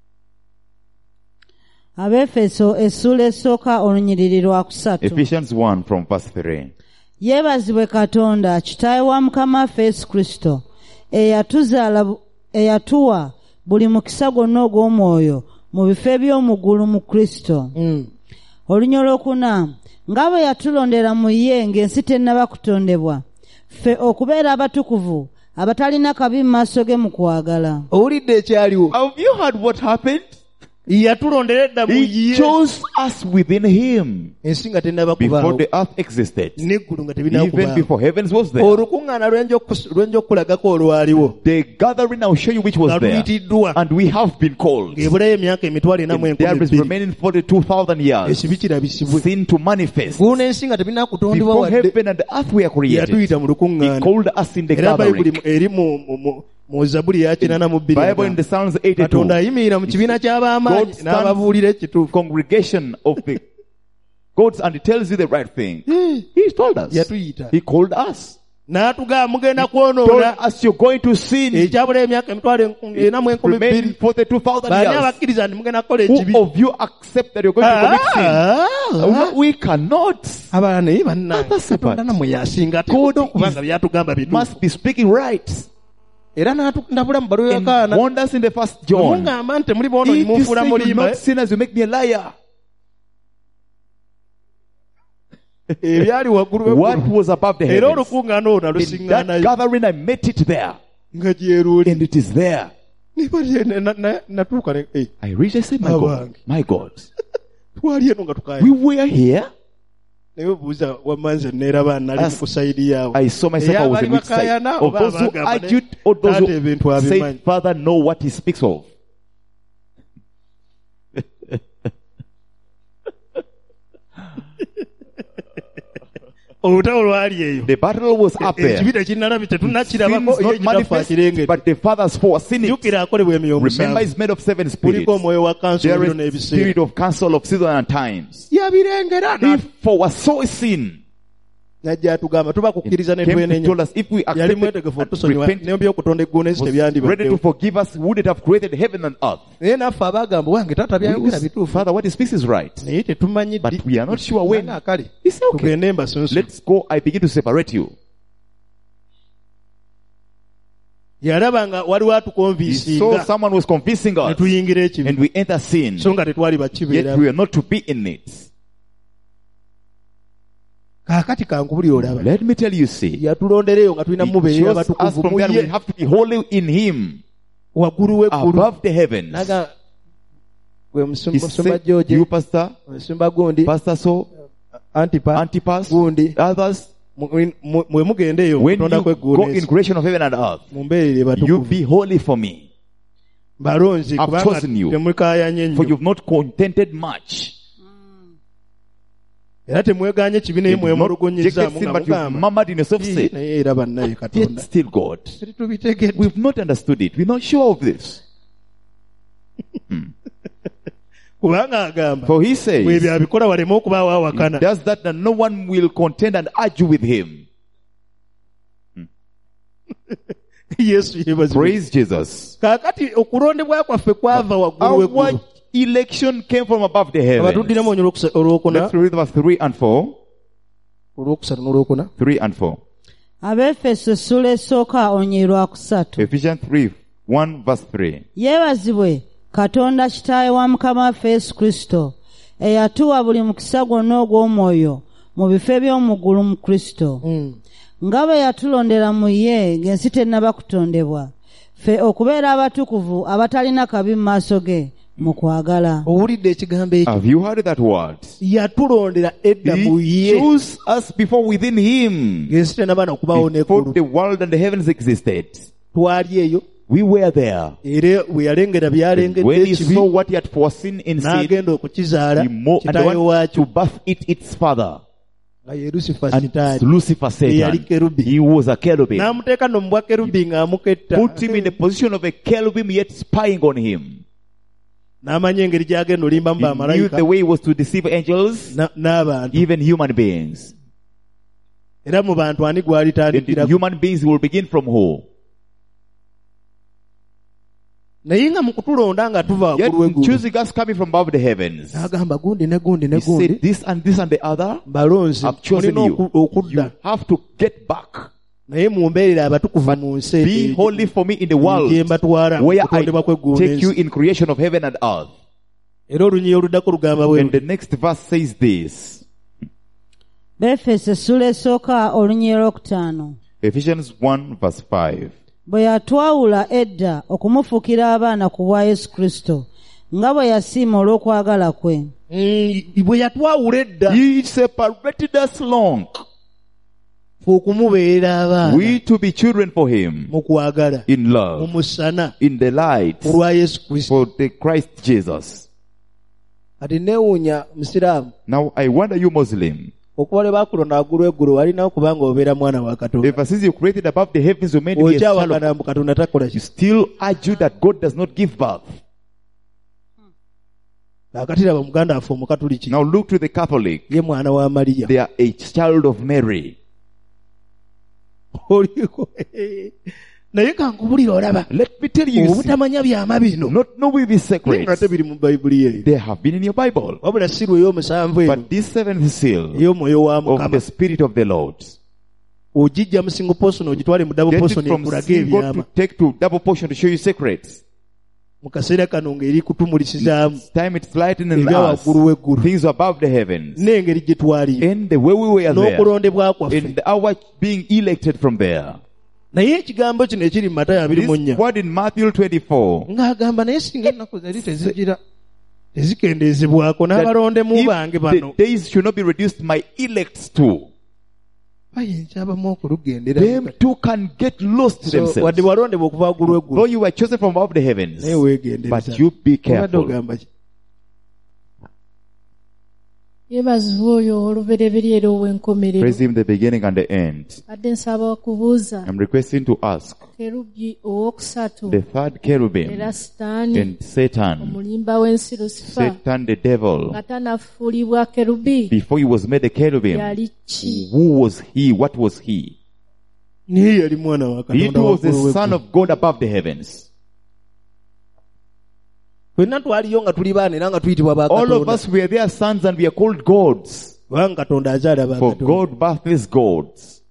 Abefeso essula esooka olunyiriri lwa kusatu. Ephesians 1 from verse 3. Yeebazibwe Katonda kitaawe wa Mukama waffe Yesu Kristo eyatuwa buli mukisa gwonna ogw'omwoyo mu bifo eby'omuggulu mu Kristo. Olunya olwokuna nga bwe yatulondera mu ye ng'ensi tennaba kutondebwa ffe okubeera abatukuvu abatalina kabi mu maaso ge mu kwagala. owulidde ekyaliwo Have you heard what happened? yatulondera edda mu He ye chose us within Him ensi nga tennaba before kubaawo the earth existed. n'eggulu nga tebinaba Even kubaawo before heavens was there. olukuŋŋaana lwenja okulagako olwaliwo The gathering I'll show you which was nga there. luyitiddwa And we have been called. ng'ebulayo emyaka emitwalo ena mu And there enkumi is bbiri remaining 42,000 years. ekibi kirabisibwe Sin to manifest. ggulu n'ensi nga tebinaba kutondebwa Before wadde heaven and earth were created. yatuyita mu He lukuŋŋaana called us in the era bayibuli gathering. eri mu zabuli ya kinana mu bbiri Bible in the Psalms katonda 82. ayimirira mu kibiina God ky'ab'amaanyi stands- n'ababuulira ekituufu Congregation of the gods and he tells you the right thing. He told us. yatuyita He called us. n'atugamba mugenda Told kwonoona us you're going to sin. ekyabula emyaka emitwalo ena mu enkumi Remain bbiri 42,000 baani years. abakkiriza nti mugenda kukola ekibi Who of you accept that you're going to commit sin? We cannot. abaana naye bannange That's the part. katonda namwe yasinga God kubanga byatugamba bituufu Must be speaking right. era n'atundabula mu baluwa And yakaana warned us in the first John. mugamba nti temuli boono If you nimunfuula say you're mulimba not sinners, you make me a liar. ebyali waggulu What w'eggulu was above the era heavens? olukuŋŋaana olwo In that nalusiŋŋaanayo gathering, I met it there. nga gyeruli And it is there. natuuka I reached, I said, my God, twali eno nga tukaya we were here. naye buuza wamanze neeraba nali As mu kusayidi yaawe I saw myself, I was in which side? Of those who argued or those taata who ebintu said, abimanyi Father, know what he speaks of. olutalo lwali eyo The battle was up there. ekibi tekinnalabye Sin tetunnakirabako is ye not ekitafa manifest, akirengedde but the Father's foreseen it. jjukira akolebwa emyoyo Remember, musanvu it's made of 7 spirits. kuliko omwoyo wa kanso There ebiro is n'ebiseera spirit of counsel of season and times. yabirengera He foresaw sin. najja atugamba tuba kukkiriza ne Came to twenenya told us if we yali accept it mwetegefu and otusonyiwa repent, naye by'okutonda eggulu n'ensi was ready to tebyandibaddewo forgive us, would it have created heaven and earth? naye naffe abagamba wange taata byayogera bituufu Father, what he speaks is right. naye tetumanyi But we are not sure when. akali He said, okay, tugende embasunsu let's go. I begin to separate you. yalaba nga waliwo He atukonvinsinga saw someone was convincing ne us tuyingira ekibi and we enter sin. so nga tetwali Yet bakibeera we are not to be in it. kaakati kankubulira olaba Let me tell you, see, yatulondera eyo nga tulina he mubeerera chose us batukuvu from mu there. We ye have to be holy in him, waggulu w'eggulu above the heavens. naga gwe He musumba said, George you pastor, musumba gundi pastor so, Antipas, gundi others. mwe mugenda eyo When kutonda you kw'eggulu go in n'ensi, creation of heaven and earth, mumbeerere you batukuvu be holy for me, balonzi I've kubanga chosen you. temwekaayanye for nnyo you've not contented much. era temweganye kibi naye You've not mwemulugunyizaamu rejected sin, nga but you've mugamba murmured in yourself, "Ii, say, naye era bannaye yet katonda still God. tetubitegedde." We've not understood it. We're not sure of this. kubanga agamba For he says, bwebyo abikola waleme okubaawo he awakana. does that no one will contend and argue with him. Yesu yeebazibwe. Praise Jesus. kaakati okulondebwa kwaffe kwava waggulu Our w'eggulu. election came from above the heavens. abatuddiramu onyo olwokuna Let's read verse 3 and 4. olwokusatu n'olwokuna 3 and 4. Abefeso essula esooka onye lwakusatu. Ephesians 3, 1 verse 3. Yeebazibwe Katonda kitaawe wa Mukama waffe Yesu Kristo eyatuwa buli mukisa gwonna ogw'omwoyo mu bifo eby'omu ggulu mu Kristo. Nga bwe yatulondera mu ye ng'ensi tennaba kutondebwa, ffe okubeera abatukuvu abatalina kabi mu maaso ge mu kwagala. owulidde ekigambo ekyo Have you heard that word? yatulondera edda mu He ye chose us before within him. ng'ensi tennaba nakubaawo Before n'eggulu the world and the heavens existed. twali eyo We were there. era bwe yalengera And byalengedde when he ekibi saw what he had foreseen in sin, n'agenda okukizaala he moved and kitaawe wanted to waakyo birth it its father. nga ye lusifa And sitaani Lucifer, eyali Satan. kerubi He was a cherubim. n'amuteeka no mu bwa kerubi ng'amuketta Put him in the position of a cherubim, yet spying on him. n'amanya engeri gy'agenda olimbamu He knew bamalayika the way he was to deceive angels, n'abantu even human beings. era mu bantu ani And gw'alitandikira human beings will begin from who? naye nga mu kutulonda nga tuva Yet waggulu in w'eggulu choosing us coming from above the heavens. n'agamba gundi ne gundi ne He gundi said this and this and the other. balonzi I've chosen mulina you. okudda You have to get back. naye mumbeerere abatukuvu mu nsi Be eyo holy for me in the world, gye mbatwala mu where kutondebwa I kw'eggulu take you n'ensi. in creation of heaven and earth. era olunyi oluddaku lugamba bwe And the next verse says this. Befeso essula esooka olunyi lwokutaano. Ephesians 1 verse 5. Bwe yatwawula edda okumufuukira abaana ku bwa Yesu Kristo nga bwe yasiima olw'okwagala kwe. bwe yatwawula edda He separated us long. fe okumubeera abaana We to be children for him mu kwagala in mu love, musana in the light, ku lwa Yesu Kristo. for the Christ Jesus. ati neewuunya musiraamu Now I wonder you Muslim, okuba lwe baakulonda waggulu eggulu walina okubanga obeera mwana wa katonda ever since you created above the heavens, you made to be a child of, okyawagana mbu katonda takola you ki still argue that God does not give birth. kaakati laba muganda waffe omukatuliki Now look to the Catholic. ye mwana wa Mariya They are a child of Mary. oliko naye kankubulira olaba Let me tell you, you see, obutamanya byama bino not knowing these naye nga secrets, tebiri mu bayibuli eyo they have been in your Bible. wabula siru ey'omusanvu eno But this seventh seal ey'omwoyo wa of mukama the Spirit of the Lord, ogijja mu single portion ogitwale mu double get portion it from ekulaga single to ebyama take to double portion to show you secrets. mu kaseera kano ng'eri kutumulisizamu It's time it's lightening ebya us, waggulu w'eggulu things above the heavens, n'engeri gye twali and the way we were there, n'okulondebwa kwaffe and our being elected from there. naye ekigambo kino ekiri mu Matayo This 24 word in Matthew 24, ng'agamba naye singa ennaku zali tezigira tezikendeezebwako n'abalondemu bange if bano the days should not be reduced, my elects too, bayinza abamu okulugendera them too can get lost So, themselves. wadde walondebwa okuva waggulu Though w'eggulu you were chosen from above the heavens, naye weegendereza but you be obadde careful. ogamba ki yeebazibwa oyo olubereberye era ow'enkomerero. Praise him the beginning and the end. Badde nsaba okubuuza I'm requesting to ask kerubi owookusatu the third cherubim era sitaani and Satan, omulimba w'ensi lusifa Satan the devil, nga tanafuulibwa kerubi before he was made a cherubim, yali ki? who was he? What was he? naye yali mwana wa He katonda too was the waggulu son w'eggulu of God above the heavens. ffenna twaliyo nga tuli baana era nga tuyitibwa All of bakatonda us were their sons and we are called gods. kubanga katonda azaala For bakatonda God births gods.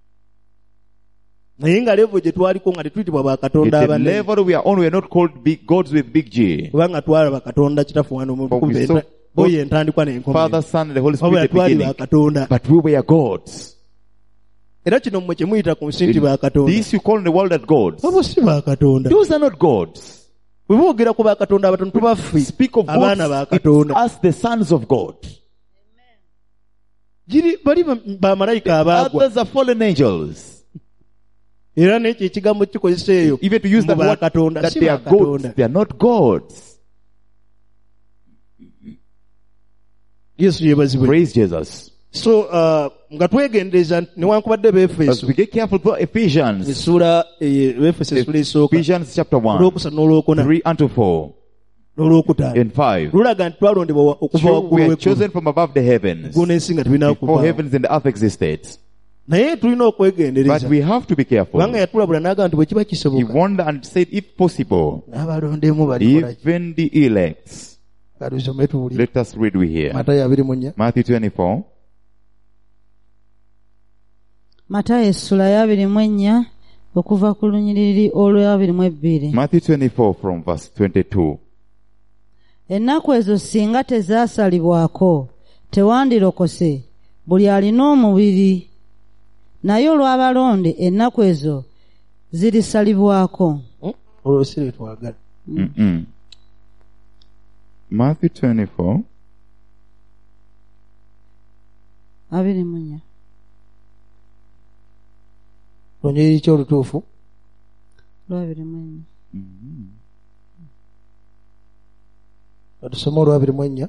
naye nga levo gye twaliko nga tetuyitibwa At bakatonda the abanene level we are on, we are not called big gods with big G. kubanga twalaba katonda kitafu wano mu For we bukubi saw boyo entandikwa Father, n'enkomerero Son, and the Holy wabula Spirit at the twali beginning. bakatonda But we were gods. era kino mmwe kye muyita ku nsi nti bakatonda These you call in the world that gods. abo si bakatonda Those are not gods. bwe boogera ku bakatonda abatono tubaffe Speak of abaana gods, it's bakatonda us the sons of God. bali bamalayika abaagwa Others are fallen angels. era n'ekyo ekigambo kikozesa eyo Even to use that mu word bakatonda that si they are gods, bakatonda. they are not gods. Yesu yeebazibwe. Praise Jesus. So nga twegendereza newankubadde As Befeso we get careful about Ephesians, essula Befeso essula esooka Ephesians chapter 1, olwokusatu n'olwokuna 3 unto 4 n'olwokutaano and 5. lulaga nti twalondebwa okuva Sure, we waggulu are w'eggulu chosen from above the heavens, eggulu n'ensi nga tebinaa before kuvaawo. heavens and the earth existed. naye tulina But okwegendereza we have to be careful. kubanga yatulabula n'agamba nti bwe kiba He kisoboka warned and said, if possible, n'abalondemu balikola ki? even the elect. katusome tuwulire. Let us read we here. Matayo 24 Matthew 24. Matayo essula ya 24 okuva ku lunyiriri olwa 22. Matthew 24 from verse 22. Ennaku ezo singa tezaasalibwako tewandirokose buli alina omubiri, naye olw'abalonde ennaku ezo zirisalibwako. olwo si lwe twagala. Matthew 24. 24 lunyiriri ki olutuufu? olwa 24. Tusome olwa 24.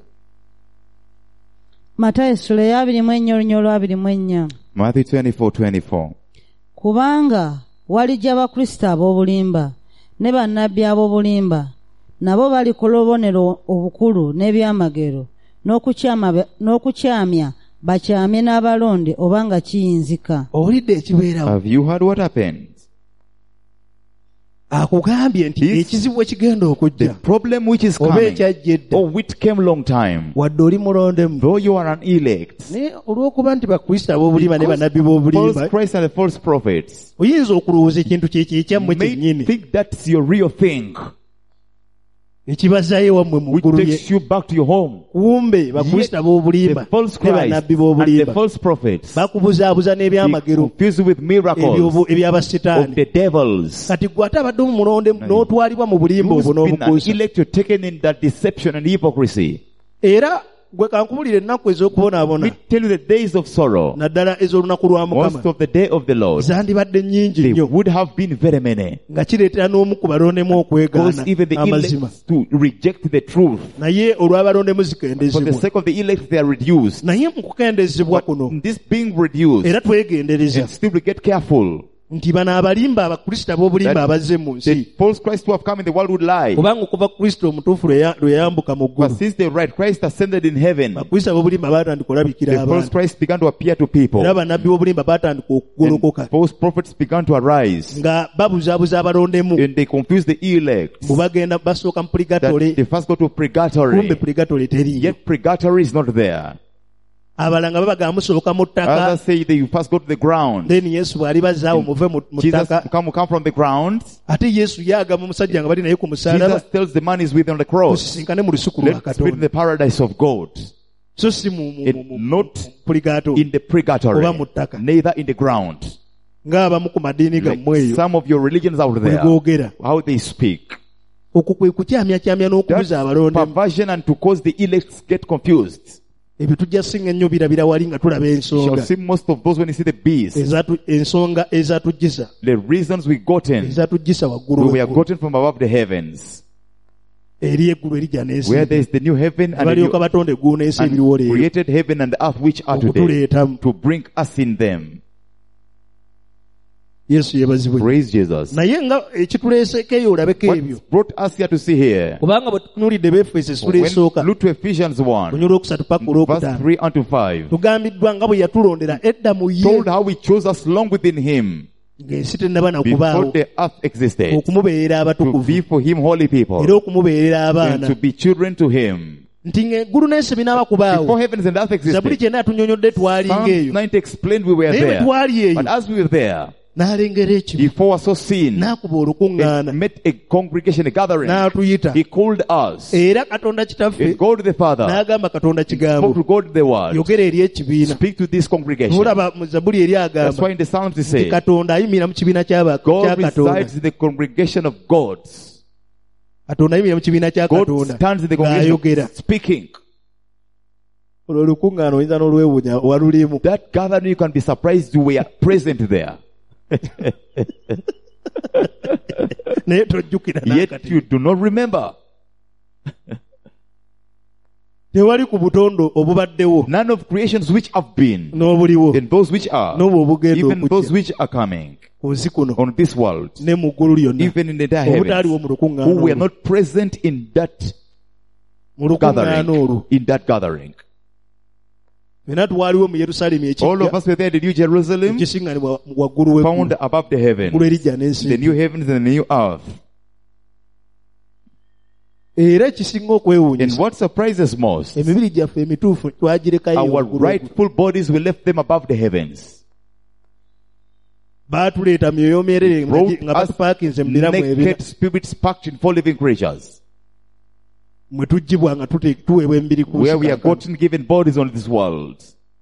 Matayo essula ya 24 olunya olwa 24. Matthew 24:24. Kubanga walijja abakristo ab'obulimba ne bannabbi ab'obulimba, nabo balikola obubonero obukulu n'ebyamagero n'okukyamya bakyamye n'abalonde obanga kiyinzika. Owulidde ekibeerawo? Have you heard what happened? Akugambye nti This- ekizibu ekigenda The okujja problem which is oba coming, ekyajja edda or which came long time, wadde oli mulondemu though you are an elect, naye olw'okuba nti bakristo ab'obulimba ne because bannabbi false b'obulimba Christ and the false prophets oyinza okulowooza ekintu kyekyo ekyammwe may kyennyini think that's your real thing, ekibazaayo wammwe mu which ggulu lye. takes you back to your home. kumbe bakristo The ab'obulimba false ne Christ bannabbi and the b'obulimba false prophets, bakubuzaabuza they n'ebyamagero confuse you with miracles of ebyabasitaani. the devils. kati gwe ate abadde omulonde n'otwalibwa mu bulimba Who's obwo been an n'obukuusa. elect, you're taken in that deception and hypocrisy. Era gwe kankubulire ennaku ez'okubonaabona Let me tell you the days of sorrow, naddala ez'olunaku lwa most Mukama of the day of the Lord, zandibadde nnyingi they nnyo would have been very many. nga kireetera n'omu ku balondemu Because okwegaana even the amazima, elect to reject the truth. naye olw'abalondemu For the zikendezebwa. sake of the elect, they are reduced. naye mu kukendezebwa kuno In this being reduced, era twegendereza and still we get careful nti bano abalimba abakristo ab'obulimba that abazze mu nsi the false Christ who have come in the world would lie. kubanga okuva kristo omutuufu lwe yayambuka mu But ggulu since the right Christ ascended in heaven, bakristo ab'obulimba baatandika olabikira the false abantu Christ began to appear to people. era bannabbi b'obulimba baatandika And okugolokoka false prophets began to arise. nga babuzaabuza abalondemu And they confused the elect. bwe bagenda basooka mu That purigatole they first go to kumbe purgatory. purigatole teriyo. Yet purgatory is not there. abalala nga babaga musooka mu ttaka Others say that you first go to the ground. then yesu bw'alibazaawo muve mu Jesus ttaka come from the ground. ate yesu yaagamba omusajja nga bali naye ku musalaba Jesus tells the man is with on the cross. tusisinkane mu lusuku lwa Let's meet in katonda the paradise of God. so si mu And not purigato in the purgatory, Oba mu ttaka. neither in the ground. ng'abamu ku madiini Like gammwe eyo some of your religions out bwe there, googera how they speak. okwo kwe kukyamyakyamya n'okubuza That's abalondemu perversion and to cause the elect get confused. ebyo tujja singa ennyo birabira wali nga tulaba You shall ensonga see most of those when you see the beast. ensonga ezatujjisa The reasons we gotten, ezatujjisa waggulu we were w'eggulu, gotten from above the heavens. eri eggulu erijja n'ensi Where there is the new heaven and the balyoka new, batonda eggulu n'ensi and ebiriwo leero created heaven and earth which are today, okutuleetamu. to bring us in them. yesu yeebazibwe. Praise Jesus. naye nga ekituleeseko eyo olabeko ebyo What brought us here to see here? kubanga bwe tutunuulidde Befeso essula When esooka look to Ephesians 1, lunya olwokusatu paka verse olwokutaano 3 unto 5, tugambiddwa nga bwe yatulondera edda mu ye told how he chose us long within him ng'ensi tennaba before nakubaawo the earth existed, okumubeerera to abatukuvu be for him holy people era okumubeerera and abaana to be children to him. nti ng'eggulu n'ensi binaaba Before kubaawo heavens and earth zabuli existed, kyenda yatunyonyodde twali Psalm ng'eyo 90 explained we were naye bwe there. twali But eyo as we were there, n'alengera ekibi he foresaw sin n'akuba olukuŋŋaana and met a congregation, a gathering. n'atuyita He called us. era katonda kitaffe And God the Father n'agamba katonda spoke kigambo to God the Word. yogera eri ekibiina Speak to this congregation. olaba mu zabuli eri That's agamba why in the Psalms he nti says, katonda ayimira mu kibiina kya God katonda resides in the congregation of gods. katonda ayimira mu kibiina kya God katonda stands in the congregation ng'ayogera speaking. olwo olukuŋŋaana oyinza n'olwewuunya walulimu. That gathering, you can be surprised you were present there. Naye tojjukira Yet n'akati. you do not remember. Tewali ku butondo obubaddewo None of creations which have been, n'obuliwo and those which are, n'obwo obugenda even those okujja which are coming ku nsi kuno on this world, ne mu ggulu lyonna even in the entire obutaaliwo heavens, mu who lukuŋŋaana were olwo. not present in that Mu lukuŋŋaana olwo gathering. In that gathering. fena twaliwo mu Yerusaalemi All of ekijja us were there in the New Jerusalem, ekisiŋŋanibwa waggulu found w'eggulu above the heavens, eggulu erijja the n'ensi new heavens and the new earth. era ekisinga And okwewuunyisa what surprises most, emibiri gyaffe emituufu twagirekayo our waggulu w'eggulu. rightful bodies, we left them above the heavens. baatuleeta myoyo myerere Brought nga us batupaakinze mu biramu ebina naked spirits packed in 4 living creatures, mwe tuggyibwa nga tuweebwa emibiri ku where we nsi are kaakano. gotten given bodies on this world.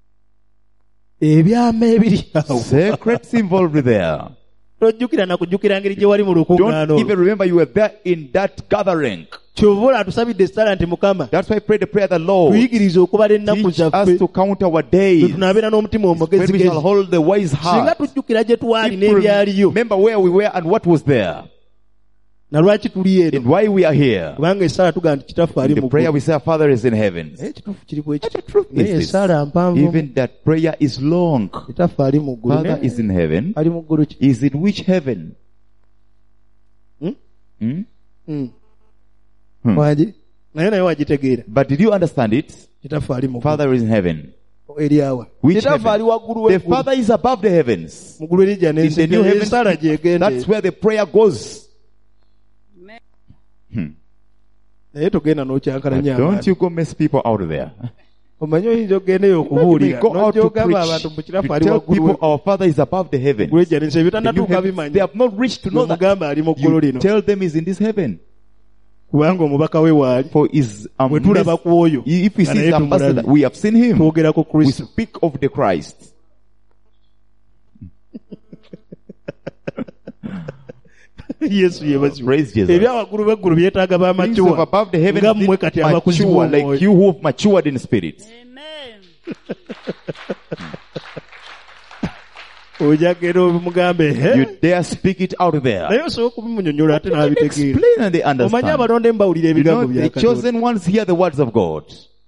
ebyama ebiri awo Secrets involved there. tojjukira na kujjukira ngeri gye wali mu lukuŋŋaano Don't olwo. even remember you were there in that gathering. kyova atusabidde essala nti mukama That's why I pray the prayer the Lord tuyigirize okubala ennaku teach us zaffe to count our days, tutunaabeera n'omutima when we shall omugezigezi hold the wise singa heart. tujjukira gye twali If we n'ebyaliyo remember where we were and what was there, na lwaki tuli and eno why we are here. kubanga essala tugaa nti kitaffe ali In mu the prayer ggulu. we say our Father is in heavens. naye ekituufu kiri bwe But kiti the truth naye is this, essala mpanvu even that prayer is long. kitaffe ali mu ggulu Father Naye is in heaven. ali mu ggulu ki Is in which heaven? Hmm? Hmm? Hmm. Wagi naye wagitegeera But did you understand it? kitaffe ali mu ggulu Father is in heaven. eri awa Which kitaffe heaven? ali waggulu The w'eggulu Father is above the heavens. mu ggulu erijja In the n'ensi new heavens, essala gyegende that's where the prayer goes. naye togenda But n'okyankalanya don't abantu you go mess people out there. omanyi oyinza ogendeyo You may okubuulira go out to n'ogyogamba preach, abantu mu kiraffe to ali tell waggulu people our Father is above the heavens. w'eggulu erijja n'ensi The new ebitannatuuka heavens, bimanyi they have not reached to know that. mugamba ali mu ggulu You lino tell them he's in this heaven. kubanga omubaka we waali For his bwe tulaba ku oyo if we nga see naye his ambassador, tumulabe we have seen him. twogera ku We kristo speak of the Christ. yesu yebazibwa Praise Jesus. ebyawaggulu b'eggulu byetaaga Things of b'amatuwa above the heavens nga mmwe need kati abakuzibwa mature, like omwoyo you who have matured in spirit. ojagera obimugambe You dare speak it out there. naye osobola okubimunyonyola ate You can n'abitegeera explain and they omanyi understand. abalonde mbawulira You know, ebigambo the bya katonda chosen ones hear the words of God.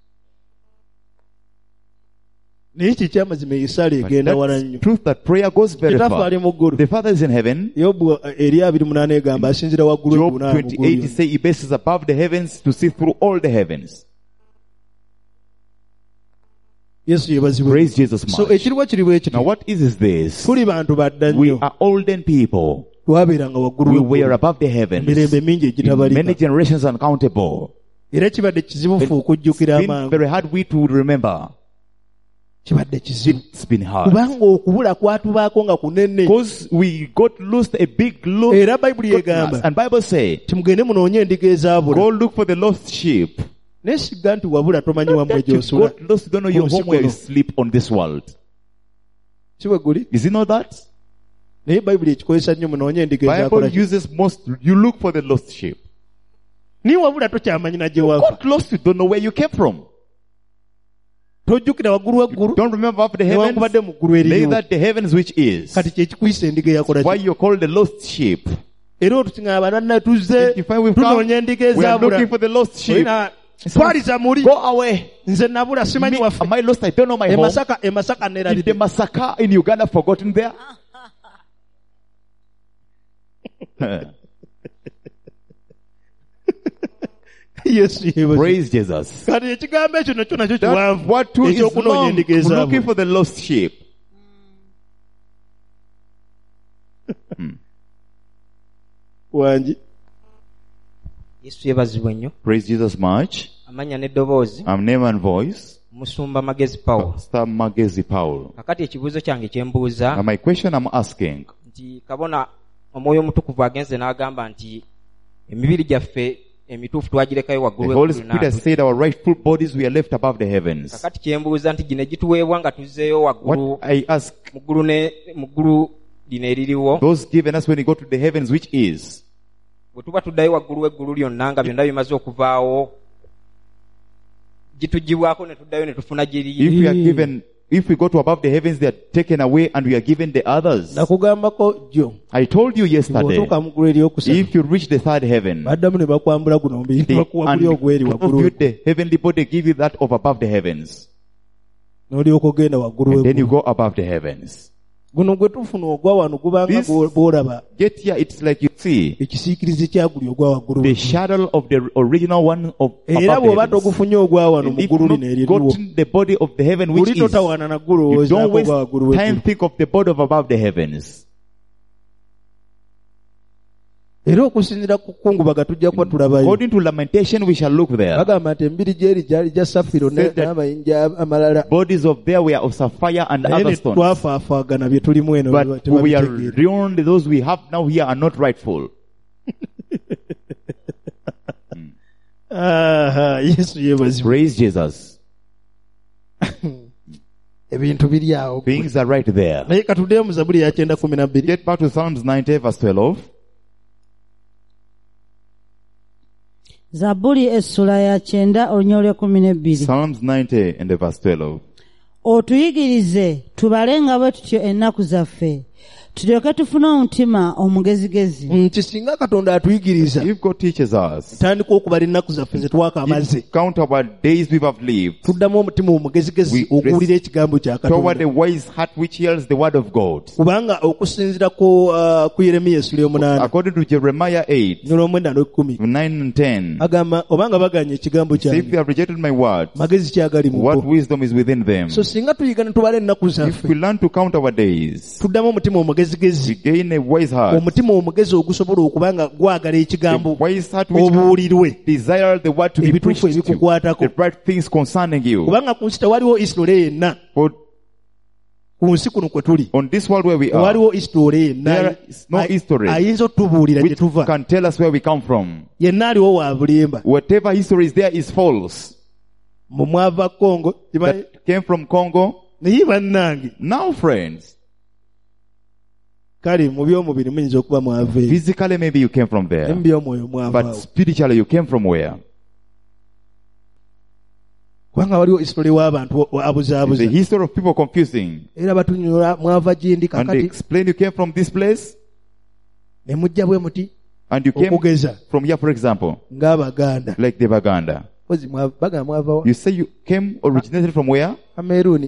naye kikyamazima eyisaala But egenda wala that's nnyo truth that prayer goes very kitaffe far. ali mu ggulu The Father is in heaven. yobu eri 28 egamba asinzira waggulu Job eggulu n'ali mu ggulu 28 lyonna. say he bases above the heavens to see through all the heavens. yesu yebazibwe Praise Jesus so much. ekiriwo kiri bwe Now kiti what is this? tuli bantu badda We nnyo are olden people. twabeeranga waggulu We w'eggulu. were above the heavens. emirembe mingi In egitabalika many generations uncountable. era kibadde kizibufu okujjukira It's been amangu very hard we to remember. kibadde kizibu It's been hard. kubanga okubula kwatubaako nga kunene Because we got lost a big look. era bayibuli egamba And Bible say, timugende munoonye endiga ezaabula go look for the lost sheep. naye sigga nti wabula tomanyi wamwe That you gy'osula got lost, you don't know your home where you sleep on this world. si bwe guli Is it not that? naye bayibuli ekikozesa nnyo munoonye endiga Bible ezaakola ki uses most, you look for the lost sheep. niye wabula tokyamanyi na gye wava Got lost, you don't know where you came from. tojjukira waggulu w'eggulu Don't remember after the newankubadde heavens, mu ggulu eririwo neither the heavens which is. kati kyekikuyisa endiga eyakola Why ki you're called the lost sheep. era otusiŋa abananna tuzze If we've come, tunoonya endiga we are ezaabula looking for the lost sheep. Olina, twaliza muli Go away. nze nabula simanyi Me, waffe am I lost? I don't know my home. emasaka Is the nerabidde massacre in Uganda forgotten there? yesu yebaze Praise Jesus. kati ekigambo ekyo nakyo nakyo That kiwanvu what too is ekyokunoonya long, endiga looking ezaabula for the lost sheep. wangi yesu yebazibwe nnyo Praise Jesus much. amanya n'eddoboozi I'm name and voice. musumba magezi pawulo Pastor Magezi Paul. kakati ekibuuzo kyange kye mbuuza Now my question I'm asking, nti kabona omwoyo omutukuvu agenze n'agamba nti emibiri gyaffe emituufu twagirekayo the waggulu Holy w'eggulu Spirit has n'atu- said our rightful bodies we are left above the heavens. kakati kye mbuuza nti gino egituweebwa nga tuzzeeyo waggulu What I ask, mu ggulu lino eririwo those given us when we go to the heavens, which is, bwe tuba tuddayo waggulu w'eggulu lyonna nga byonna bimaze okuvaawo gitugibwako ne tuddayo ne tufuna If giri. we are given, if we go to above the heavens, they are taken away and we are given the others. nakugambako jjo I told you yesterday, bw'otuuka mu ggulu eryokusatu if you reach the third heaven, baddamu ne bakwambula guno mubiri they bakuwa guli ogweri waggulu clothe you the heavenly body, give you that of above the heavens. n'olyoka ogenda waggulu And then you weggulu go above the heavens. guno gwe tufuna ogwa wano gubanga This- bw'olaba Get here, it's like you see ekisiikirize kya guli ogwa waggulu the weggulu. shadow of the original one of era above the bw'obadde heavens. ogufunye ogwa wano And mu if ggulu you've lino not eririwo gotten the body of the heaven, which buli is, totawaana na ggulu you don't olowoozaako waste ogwa waggulu time, weggulu. think of the body of above the heavens. era okusinziira ku kkungubaga tujja kuba tulabayo According to Lamentation, we shall look there. bagamba nti embiri gyeri gyali gya safiro Said that- n'amayinja amalala Bodies of there were of sapphire and naye other ne stones. twafaafaagana bye tulimu eno But we are tebabitegeera. beyond those we have now here are not rightful. Aha, yesu yeebazibwa Praise Jesus. ebintu biri awo Things are right there. naye katuddeyo mu zabuli ya 9:12 Get back to Psalms 90 verse 12. Zabbuli essula ya 9 olunya olw'ekumi Psalms 90 and the verse 12. otuyigirize tubalenga bwe tutyo ennaku zaffe tulyoke tufune omutima omugezigezi nti singa katonda atuyigiriza If God teaches us, tandika okubala ennaku zaffe ze twakamaze if count our days we have lived tuddamu omutima omugezigezi We okuwulira ekigambo kya toward katonda a wise heart which hears the word of God. kubanga okusinziira ku yeremiya essula y'omunaana According to Jeremiah 8, n'olw'omwenda n'ekkumi 9 and 10, agamba obanga baganye ekigambo say, if kyange they have rejected my word, magezi kyagali mu what bo wisdom is within them? so singa tuyiga ne tubala ennaku If zaffe we learn to count our days, tuddamu omutima we omugezigezi gain a wise heart. omutima omugezi ogusobola okuba nga gwagala A ekigambo wise heart which obuulirwe desire the word to be ebituufu preached to you, ebikukwatako the right things concerning you. kubanga ku nsi tewaliwo isitole yenna For ku nsi kuno kwe tuli on this world where we are, tewaliwo isitole yenna there is no history ayinza otubuulira gye which tuva can tell us where we come from. yenna aliwo wa bulimba Whatever history is there is false. mu mwava Congo That came from Congo. naye bannange Now, friends, kale mu by'omubiri muyinza okuba mwava eyo physically maybe you came from ne there, mu by'omwoyo mwavaawo but spiritually you came from where? kubanga waliwo isitole w'abantu The abuzaabuza history of people confusing. era batunyula mwava gyendi And they kakati explain you came from this place ne mujja bwe muti and you came okugeza from here, for example, ng'abaganda like the Baganda. kozi bagamba mwava You say you came originated from where? Kameruni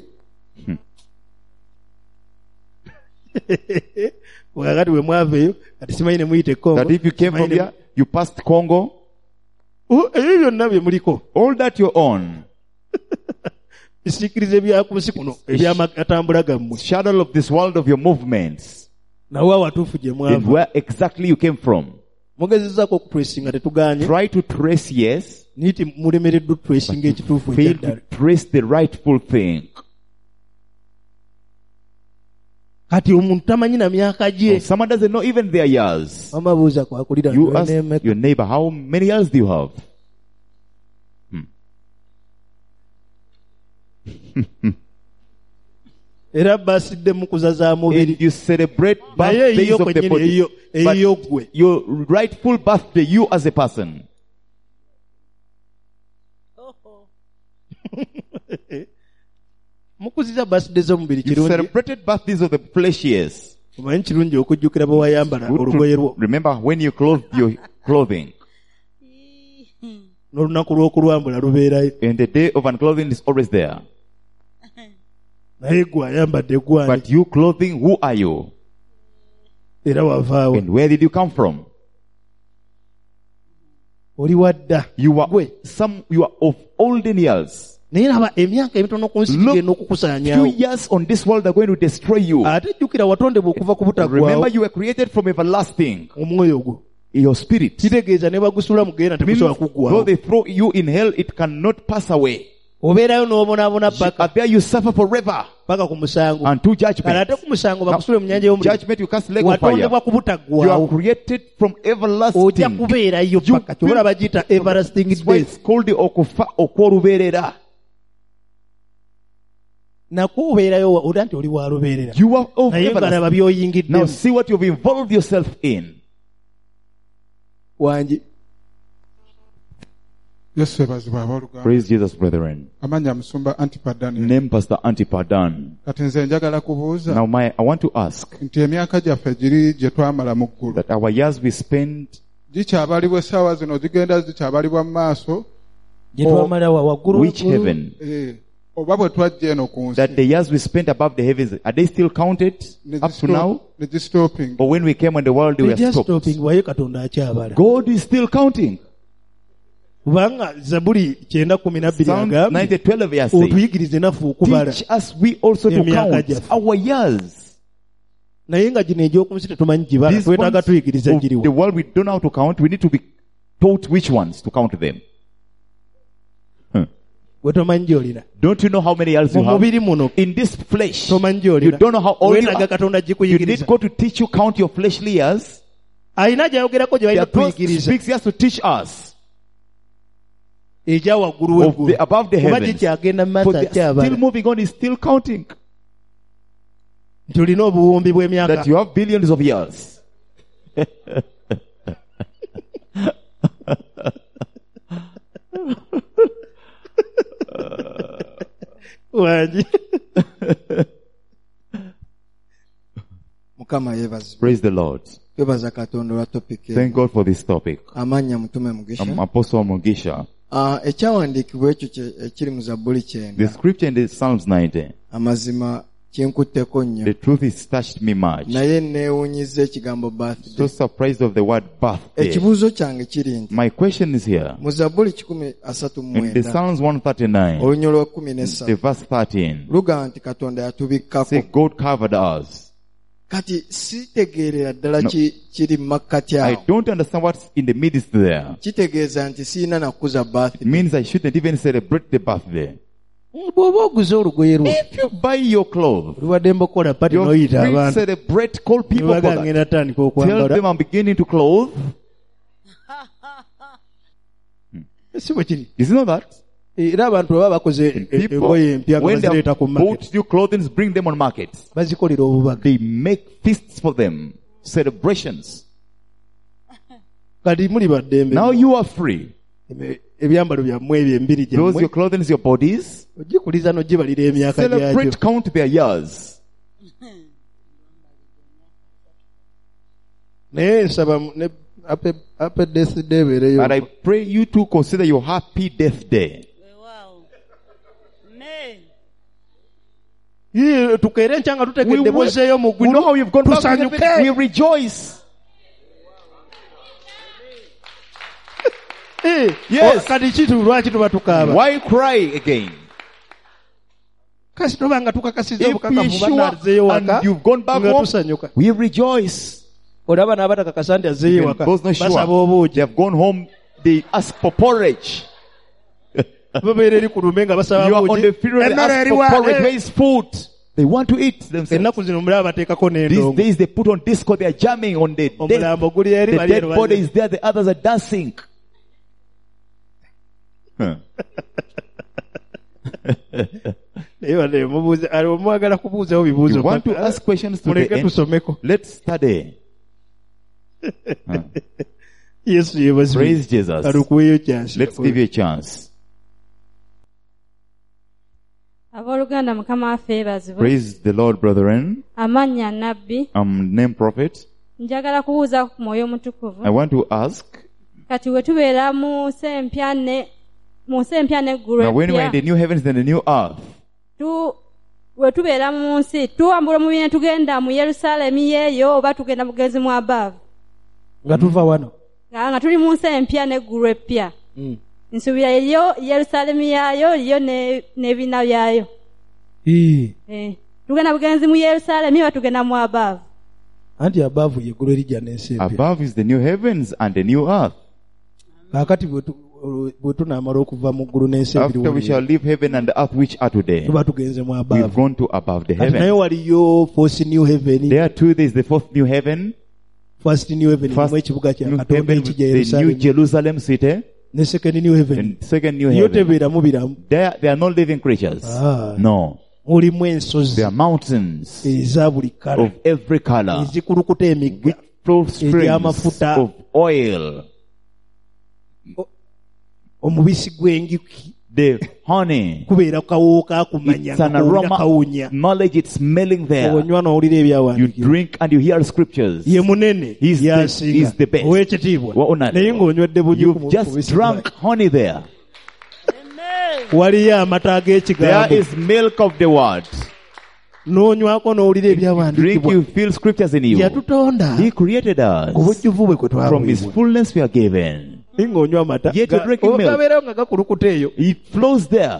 kakati bwe mwava eyo kati simanyi ne muyite Congo That if you came from simanyi ne- here, you passed Congo. ebyo byonna bye muliko All that you're on, bisiikirize byaku nsi kuno ebyamatambula gammwe shadow of this world of your movements, nawe awatuufu gye and mwava where exactly you came from. mugezezaako okutwesinga tetuganye Try to trace, yes, niti mulemereddwa otwesinga ekituufu fail ekyaddala to trace the rightful thing. kati omuntu tamanyi na myaka gye Someone doesn't know even their years. amabuuza kwakulira You ask your neighbor, how many years do you have? era basidde mu kuzaza mubiri And you celebrate naye birthdays eyiyo of the kwennyini body. eyiyo But gwe your rightful birthday, you as a person. mukuziza basidde z'omubiri You kirungi celebrated birthdays of the flesh, yes. omanyi kirungi okujjukira bwe wayambala Good to olugoye lwo remember when you clothed your clothing. n'olunaku lw'okulwambula lubeerayo And the day of unclothing is always there. naye gwe ayambadde gwani But you clothing, who are you? era wavaawo And where did you come from? oli wadda You are gwe you are of olden years. naye laba emyaka emitono ku nsi Look, gigenda Few okukusaanyaawo years on this world are going to destroy you. ate jjukira watondebwa okuva ku butaggwaawo Remember you were created from everlasting. omwoyo gwo Your spirit. kitegeeza ne bagusula mugenda Means, tegusobola though kuggwaawo they throw you in hell, it cannot pass away. obeerayo n'obonaabona paka There you suffer forever paka ku musango unto kale judgment. ate ku musango bakusule mu nyanja y'omuliro Judgment you cast lake of fire. watondebwa ku You are butaggwaawo created from ojja everlasting. kubeerayo You paka kyobola bagiyita everlasting That's why days it's called the okufa okw'olubeerera. nakwo obeerayo olira nti oli wa lubeerera You are of naye nga everlasting. laba Now by'oyingiddemu see what you've involved yourself in. wangi yesu ebazibwa abooluganda. Praise Jesus, brethren. Amanya musumba Antipadani. Name Pastor Antipadan. Kati nze njagala kubuuza Now I want to ask nti emyaka gyaffe giri gye twamala mu ggulu that our years we spend, gikyabalibwa essaawa zino zigenda zikyabalibwa mu maaso gye twamala waggulu which heaven? oba bwe twajja eno ku nsi That the years we spent above the heavens, are they still counted up to now? ne gistopping. Or when we came on the world, they were just stopped? stopping waye katonda akyabala God is still counting. kubanga zabuli 9:12 Psalm agambye 90:12 years say, otuyigirize naffe okubala teach us we also to Emyaka count gyaffe. our years. naye nga gino egy'okunsi tetumanyi gibala These twetaaga ones tuyigiriza of the giriwa world we don't know how to count, we need to be taught which ones to count them. we tomanyi gy'olina Don't you know how many years mu you have? mubiri muno In this flesh, tomanyi you gy'olina don't know how old you weenaga are. katonda You need gikuyigiriza God to teach you count your fleshly years. alina gyayogerako gye The balina apostle tuyigiriza speaks, he has to teach us egya waggulu of w'eggulu the above the kuba heavens. gikyagenda mu For maaso they are still akyabala moving on, is still counting. nti olina obuwumbi bw'emyaka That you have billions of years. wangi Mukama yeebazibwe. Praise the Lord. Twebaza Katonda olwa topic Thank eno. God for this topic. Amannya Mutume Mugisha. I'm Apostle Mugisha. Ekyawandiikibwa ekyo ekiri mu Zabbuli The 9 scripture in the Psalms 90, amazima kinkutteko nnyo the truth is touched me much. naye neewuunyiza ekigambo So birthday. surprised of the word birthday. Ekibuuzo kyange kiri nti My question is here. mu Zabbuli In the 139 Psalms 139, olunyolo lwa the 13 verse 13, lugamba nti Katonda yatubikkako. say God covered us. Kati sitegeerera ddala No. kiri mu makkati I awo. don't understand what's in the midst there. Kitegeeza nti siina nakuza It birthday. means I shouldn't even celebrate the birthday. bw'oba oguze olugoye lwo If you buy your clothes, lubaddemba okukola pati you're n'oyita free to abantu celebrate, call people for nebaga that. ngenda tandika Tell okwambala them I'm beginning to clothe. si bwe kiri Is it not that? era abantu baba bakoze People, engoye empya nga when they bazireeta have ku market bought new clothing, bring them on markets. bazikolera obubaga They make feasts for them, celebrations. kati muli baddembe Now you are free. ebyambalo byammwe ebyo embiri Those gyammwe your clothing, your bodies. ogikuliza n'ogibalira emyaka gyagyo Celebrate, count their years. naye nsaba ne happy death day ebeereyo And I pray you to consider your happy death day. tukeere nkya nga tutegedde will- bwozzeeyo mu We know how ggulu you've gone back to heaven. We tusanyuke rejoice. Yes. Kati kitu lwaki tuba tukaaba Why cry again? kasi tuba nga tukakasiza If obukakafu you're banaazeeyo sure waka and you've gone back nga home, tusanyuka we rejoice. olaba n'abatakakasa nti azzeeyo Even waka those not basaba sure, obuugi they have gone home, they ask for porridge. babeera eri ku lume nga basaba You are on buugi the funeral, they emmere ask eri for wa porridge. Where is food? They want to eat themselves. ennaku zino mulaba bateekako These n'endongo days they put on disco, they are jamming on the dead. omulambo guli eri The bali dead eno body bali- is there, the others are dancing. Huh. naye wadde mubuuze ali omwagala kubuuzawo bibuuzo You want to paka- ask questions to the muleke end? tusomeko Let's study. Huh. yesu yeebazibwe Praise Jesus. kalukuweeyo kyansi Let's give you a chance. abooluganda mukama waffe yeebazibwe. Praise the Lord, brethren. Amannya Nabbi. I'm named Prophet. Njagala kubuuza ku Mwoyo Mutukuvu. I want to ask, Kati we tubeera mu nsi empya n'eggulu now when we're in empya, the new heavens and the new earth, we tubeera mu nsi tuwambula mu bine tugenda mu Yerusaalemi yeeyo oba tugenda bugenzi mu abaavu nga tuva wano nga tuli mu nsi empya n'eggulu epya. Nsuubira eriyo Yerusaalemi yaayo eriyo n'ebiina byayo. Tugenda bugenzi mu Yerusaalemi oba tugenda mu abaavu. anti abaavu yeggulu erijja n'ensi empya above is the new heavens and the new earth. kaakati bwe tunaamala okuva mu ggulu n'ensi After we shall leave heaven and the earth which are today, tuba tugenze mu we've abaavu gone to above the kati naye heaven. waliyo fourth new heaven There too there is the fourth new heaven, first new heaven first mu ekibuga kya new katonda heaven, ekijja the new Yerusaalemi Jerusalem city, ne second new heaven and second new yo heaven. tebeeramu biramu They are not living creatures. Ah. No. mulimu ensozi They are mountains eza buli kala of every color, ezikulukuta emigga flow springs Eby'amafuta. of oil. omubisi gw'enjuki The honey. kubeera kawo kakumanya It's an kawunya aroma knowledge. It's smelling there. onywa n'owulira You ebyawandiikibwa drink and you hear scriptures. ye munene He's yasinga the best. ow'ekitiibwa Wa honored. naye ng'onywedde bugi You've just drunk honey there. waliyo amata There ag'ekigambo is milk of the word. n'onywako n'owulira Drink, ebyawandiikibwa you feel scriptures in you. yatutonda He created us. obujjuvu bwe kwe From His twabulibwa fullness we are given. naye ng'onywa amata Yet you're drinking milk. gabeerawo nga gakulukuta eyo It flows there.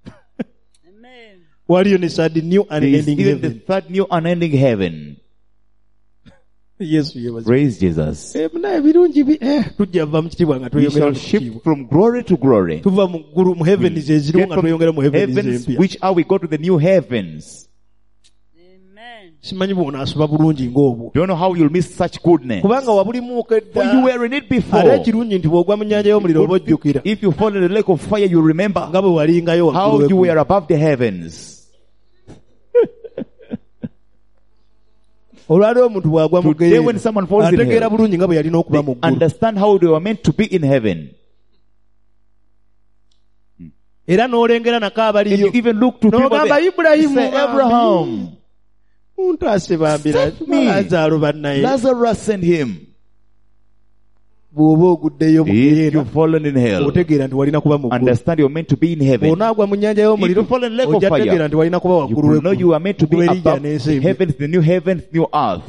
waliyo ne sad new and There is ending even the heaven third new unending heaven. yesu yebaza Praise Jesus. naye birungi tujja va mu kitiibwa nga We tweyongera shall mu kitiibwa shift from glory to glory. tuva mu ggulu mu heavens eziriwo Get nga from tweyongera mu heavens heavens, empya which are we go to the new heavens. simanyi bw'onaasoba bulungi ng'obwo Don't know how you'll miss such goodness. kubanga wabulimuuka For you edda were in it ate before. ekirungi nti bw'ogwa mu nnyanja y'omuliro oba ojjukira If you fall in the lake of fire, you remember nga bwe walingayo how waggulu you w'eggulu. were above the heavens. olwaliwo omuntu bw'agwa mu Today when someone falls in ategeera hell, bulungi nga bwe yalina okuba mu They ggulu understand how they were meant to be in heaven. era n'olengera nako And abaliyo you even look to people n'ogamba there. ibulayimu Say, Abraham, muntu asebambira me. Laazaalo bannaye Lazarus sent him. bw'oba oguddeyo mu If geyeena you've fallen in hell, otegeera nti walina kuba mu ggulu understand you're meant to be in heaven. bw'onaagwa mu nnyanja If y'omuliro you fall in the lake of ojja fire, tegeera nti walina kuba You waggulu will know you are meant to be Waggulu erija above n'ensi the empya. heavens, the new heavens, new earth.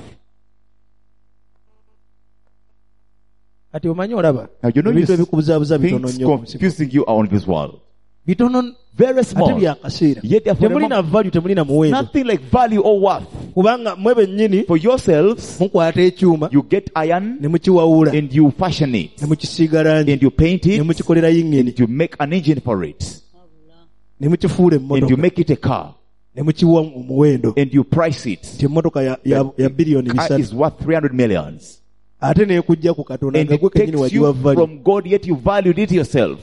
kati omanyi olaba Now you know ebintu ebikubuzaabuza bitono things nnyo ku nsi. confusing you on this world. bitono Very ate small. byakaseera Yet they are for the temulina moment. value temulina muwendo Nothing like value or worth. kubanga mwe bennyini For yourselves, mukwata ekyuma you get iron ne mukiwawula and you fashion it. ne mukisiiga langi And you paint ne it. mukikolera yingini And you make an engine for it. ne mukifuula And you emmotoka make it a car. ne mukiwa omuwendo And you price it. nti emmotoka ya biliyoni Car bisatu is worth 300 millions. ate nekujja ku katonda And nga gwe it takes kennyini wagiwa you value from God, yet you valued it yourself.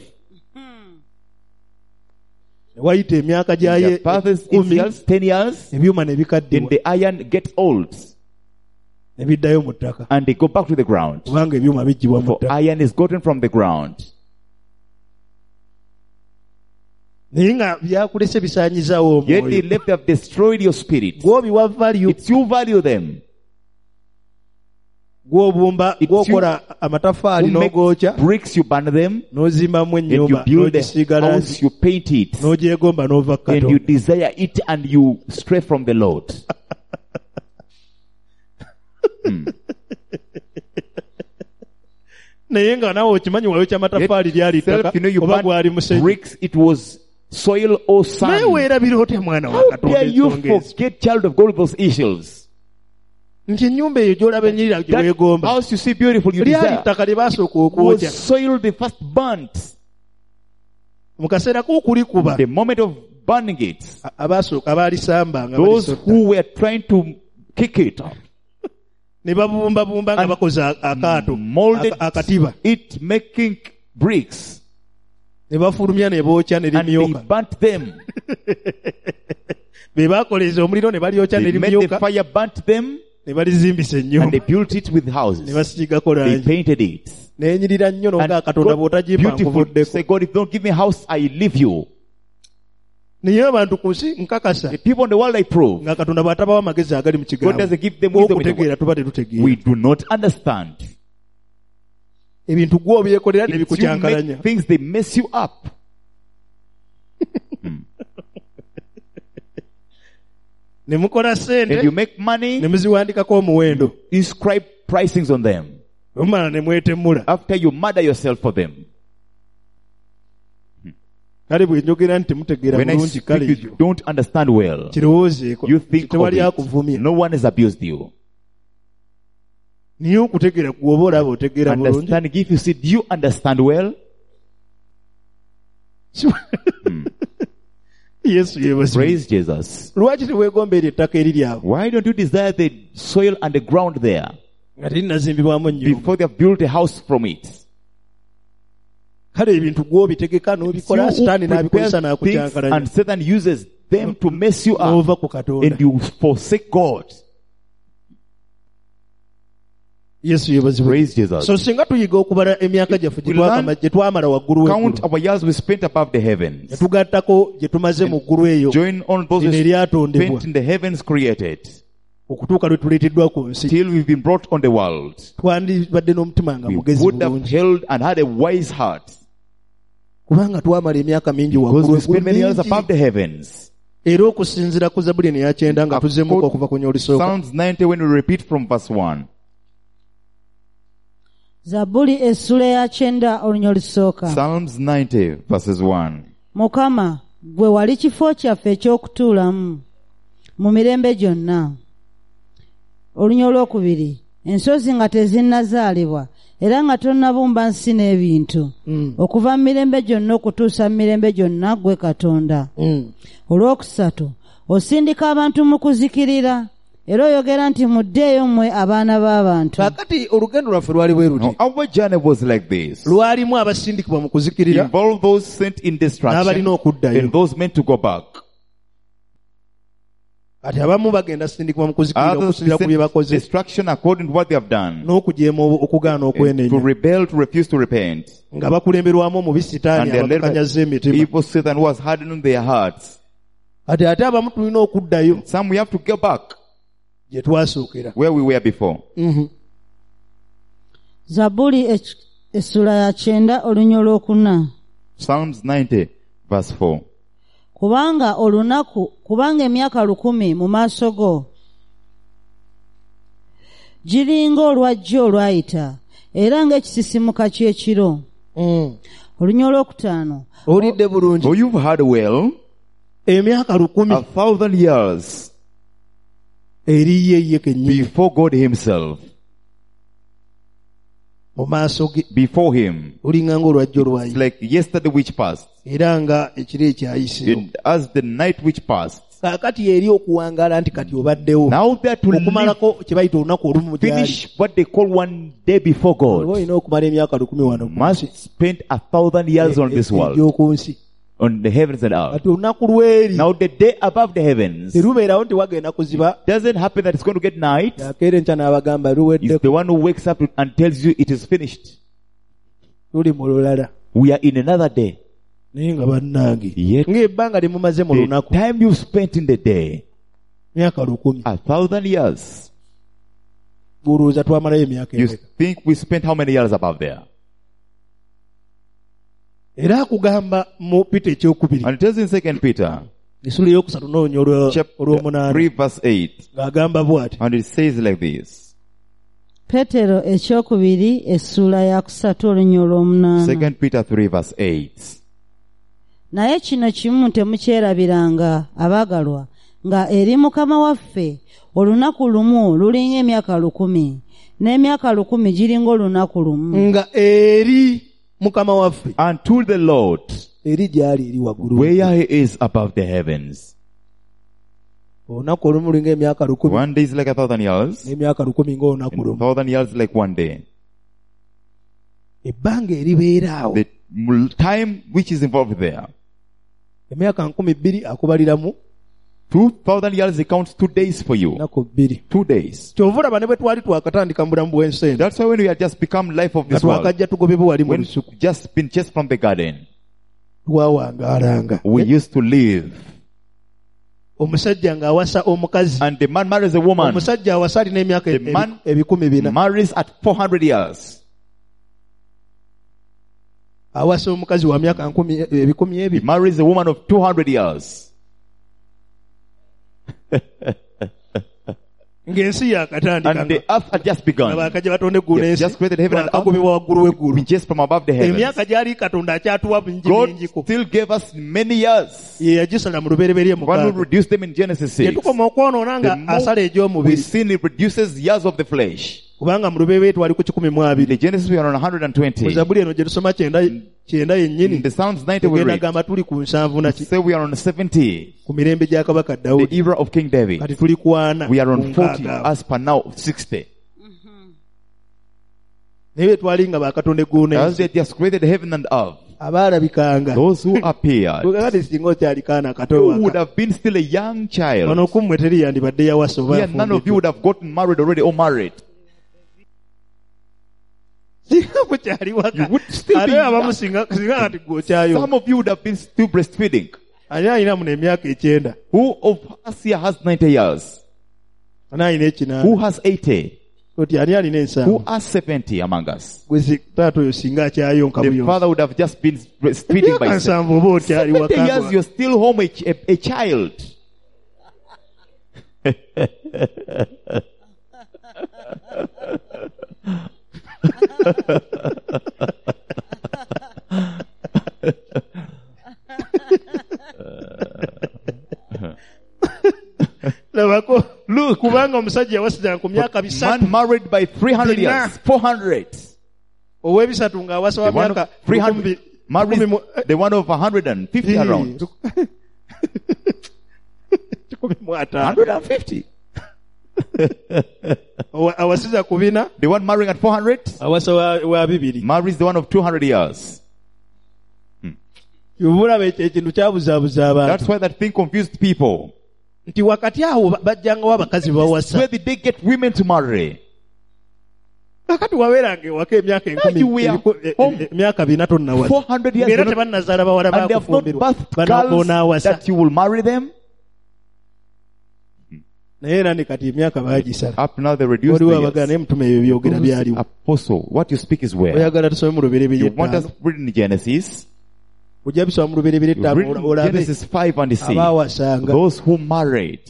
ne wayita emyaka The gyaye fathers, 10 years, 10 years, ebyuma ne and bikaddibwa the iron gets old. ne biddayo mu ttaka And they go back to the ground. kubanga ebyuma bijjibwa mu For ttaka iron is gotten from the ground. naye nga byakulese bisaanyizaawo Yet they omwoyo left have destroyed your spirit. gw'obiwa value It's you value them. gw'obumba It's gw'okola amatafaali Who makes n'ogookya bricks, you burn them. n'ozimbamu And you ennyumba build n'ogisiiga a langi house, you paint it. n'ogyegomba n'ova ku And you katonda desire it and you stray from the Lord. naye nga naawe okimanyi wayokya amatafaali lyali ttaka Self, you know, you oba burn gwali musenyu bricks, it was soil or naye sand. weerabira otya mwana wa How katonda dare you ensonga ezi forget, child of God, those issues? nti ennyumba eyo gy'olaba enyirira gye That weegomba house you see beautiful, you lyali desire, ttaka lye baasooka okwokya was soil they first burnt. mu kaseera k'okulikuba The moment of burning it, abaasooka abaalisamba nga those balisotta who were trying to kick it, ne babumbabumba nga And bakoze akaato molded akatiba it, making bricks, ne bafulumya ne bookya ne and they limyoka burnt them. be baakoleza omuliro ne balyokya ne They made the limyoka fire, burnt them, ne balizimbisa and ennyumba they built it with ne houses. basiigako They langi painted it. nenyirira nnyo And nonga katonda God, bw'otagimpa beautiful. nkuvuddeko Say, God, if you don't give me a house, I leave you. naye abantu ku nsi nkakasa The people in the world I prove, nga katonda bw'atabawo amagezi agali mu God kigambo doesn't give them wisdom in the okutegeera world. tuba tetutegeera We do not understand. ebintu gw'obyekolera ne It's you bikukyankalanya make things, they mess you up. ne mukola And ssente you make money, ne muziwandikako omuwendo inscribe pricings on them. omumala ne mwetemula After you murder yourself for them. kale bwe njogera nti temutegeera When I bulungi speak, kale you ekyo don't understand well. kirowoozeeko You think tewali of it. akuvumya No one has abused you. niye okutegeera gwoba olaba otegeera bulungi Understanding, if you see, do you understand well? yesu yeebazibwe Praise Jesus. lwaki teweegombeera ettaka eriri awo Why don't you desire the soil and the ground there nga terinazimbibwamu ennyumba before they have built a house from it? kale ebintu gw'obitegeka n'obikola You sitaani who n'abikozesa prepare things n'akukyankalanya and Satan uses them to mess you up, n'ova ku katonda and you forsake God. yesu yebazibwe. Praise Jesus. So singa tuyiga okubala emyaka gyaffe We learn- gye twamala waggulu Count w'eggulu, our years we spent above the heavens. ne tugattako gye tumaze mu ggulu eyo, Join on those lino we eryatondebwa, spent in the heavens created. okutuuka lwe tuleeteddwa ku nsi. Till we've been brought on the world. Twandibadde n'omutima nga We mugezi would have bulungi, held and had a wise heart. kubanga twamala emyaka mingi Because waggulu we spent many years mingi. above the heavens. Era okusinziira ku Zabbuli eya 9 nga tuzzemuka okuva ku nyolisooka. Psalms 90 when we repeat from verse 1. Zabbuli essula ya 9 olunnyo olusooka. Psalms 90 verses 1. Mukama, gwe wali kifo kyaffe eky'okutuulamu mu mirembe gyonna. Olunnyo olwokubiri, ensozi nga tezinnazaalibwa era nga tonnabumba nsi n'ebintu. Okuva mu mirembe gyonna okutuusa mu mirembe gyonna gwe Katonda. Olwokusatu, osindika abantu mu kuzikirira era oyogera nti muddeeyo mmwe abaana b'abantu. Kaakati olugendo lwaffe lwali bwe luti. Now, our journey was like this. Lwalimu abasindikibwa mu kuzikirira Involve those sent in destruction n'abalina okuddayo. and those meant to go back. Kati abamu bagenda sindikibwa mu kuzikirira Others okusinziira ku bye sent bakoze, destruction according to what they have done. n'okujeema okugaana And to okwenenya, rebel, to refuse to repent. nga bakulemberwamu omubi Sitaani And they are led by abakanyaza emitima. evil Satan who has hardened their hearts. Ate abamu tulina okuddayo Some we have to go back gye twasookera. where we were before. Zabbuli essula ya 9 olunnyo olwokuna. Psalms 90 verse 4. Kubanga emyaka 1000 mu maaso go giringa olwajja olwayita era ng'ekisisimuka ky'ekiro. Olunnyo olwokutaano. Olidde bulungi. So you've heard well, Emyaka 1000 1,000 years eri ye kennyini before God himself, mu maaso ge, before him. olinganga olwajja It's olwayita like yesterday which passed, era nga ekiro ekyayiseewo. and as the night which passed. Kaakati eri okuwangaala nti kati obaddewo, Now that to live, okumalako kye bayita olunaku olumu gyali. finish what they call one day before Oba God, olina okumala emyaka 1000 wano ku must nsi, spend 1,000 years on this world, egy'oku nsi. on the heavens and earth. Kati olunaku lw'eri Now the day above the heavens, terubeerawo nti wagenda kuziba, doesn't happen that it's going to get night. yakeera enkya n'abagamba It's luwedde, the one who wakes up and tells you it is finished. tuli mu lulala. We are in another day. Naye nga bannange, Yet ng'ebbanga lye mumaze mu the lunaku, time you spent in the day, myaka 1000, 1,000 years. bulowooza twamalayo emyaka You emeka? think we spent how many years above there? Era akugamba mu Peter ekyokubiri, And it tells in 2 Peter essula eyokusatu n'olunnyo chapter olw'omunaana, 3 verse 8. ng'agamba bw'ati: And it says like this. Petero ekyokubiri essula ya 3 olunnyo olw'omunaana. 2 Peter 3 verse 8. Naye kino kimu temukyerabiranga abaagalwa, nga eri Mukama waffe olunaku lumu lulinga emyaka 1000 n'emyaka 1000 giringa olunaku lumu. nga eri Mukama waffe, Unto the Lord, eri gyali eri waggulu, where he is above the heavens. olunaku olumu lulinga emyaka 1000, One day is like 1,000 years. n'emyaka 1000 ng'olunaku And lumu. 1,000 years is like one day. Ebbanga eribeera awo, The time which is involved there. emyaka 2000 akubaliramu 2,000 years, it counts 2 days for you. ennaku 2. 2 days. Kyova olaba ne bwe twali twakatandika mu bulamu bw'ensi eno, That's why when we had just become life of nga this world, twakajja tugobebwe wali mu when lusuku, just been chased from the garden, twawangaalanga. we used to live. Omusajja ng'awasa omukazi, And the man marries a woman, omusajja awasa alina emyaka The man 400, marries at 400 years. awasa omukazi wa myaka 200. He marries a woman of 200 years. Ng'ensi yakatandika, And the earth had just begun. abakajja batonde eggulu He n'ensi, just created heaven and earth. akagobebwa waggulu w'eggulu. Been chased from above the heavens. Emyaka gyali Katonda akyatuwa bingi God bingiko, still gave us many years. ye yagisala mu lubereberye One will mukaaga. reduce them in Genesis 6. Tetukoma okwonoona nga The more asala we egy'omubiri, sin, it reduces years of the flesh. kubanga mu lubereberye twali ku 120. In the Genesis we are on Mu 120. Zabbuli eno gye tusoma 9 In yennyini, the Psalms 90 we egenda read. gamba tuli ku 7 Say we are on 70. ku mirembe gya kabaka The Dawudi, era of King David. kati tuli ku 4. We are on 40 ku nkaaga. as per now 60. Naye bwe twali nga bakatonda eggulu As n'ensi, they just created heaven and earth, abaalabikanga, those who appeared, kati singa okyali kaana kato who would waka, have been still a young child. wano kummwe teri yandibadde yawasa oba Here none of you yafundiddwa. would have gotten married already or married. singa mukyali waka You would still be ate abamu young. singa kati gwokyayo Some of you would have been still breastfeeding. ani alina muno emyaka 9 Who of us here has 90 years? ani alina Who ekinaana has 80? oti ani alina Who ensanvu has 70 among us? gwe taata oyo singa akyayonka The buyonka father would have just been breastfeeding emyaka by himself. nsanvu oba okyali 70 waka years, you're still home a child. labako Look, kubanga omusajja yawasizana ku myaka man 300 married by 300 years, 400. ow'ebisatu ng'awasa wa The one myaka of 300 married the one of 150 around. 15 150. awasiza ku 4 The one marrying at 400 awasa wa 2 marries the one of 200 years. yobulaba ekintu kyabuzaabuza abantu That's why that thing confused people. nti wakati awo bajjangawo abakazi bawasa Where did they get women to marry? kakati wabeeranga ewaka emyaka You were home. emyaka 4 tonnawasa 400 years ng'era you're not- tebannazaala bawala and they have not bakufumbirwa birthed girls bonaawasa that you will marry them. naye era ne kati emyaka baagisala Up now they reduced waliwo the abagana naye years. mutume ebyo byogera byaliwo Apostle, what you speak is where? oyagala tusome mu lubereberye You want us 5 to read in Genesis? ojja bisoma mu lubereberye You read 5 in olabe Genesis 5 and you see abaawasanga those who married.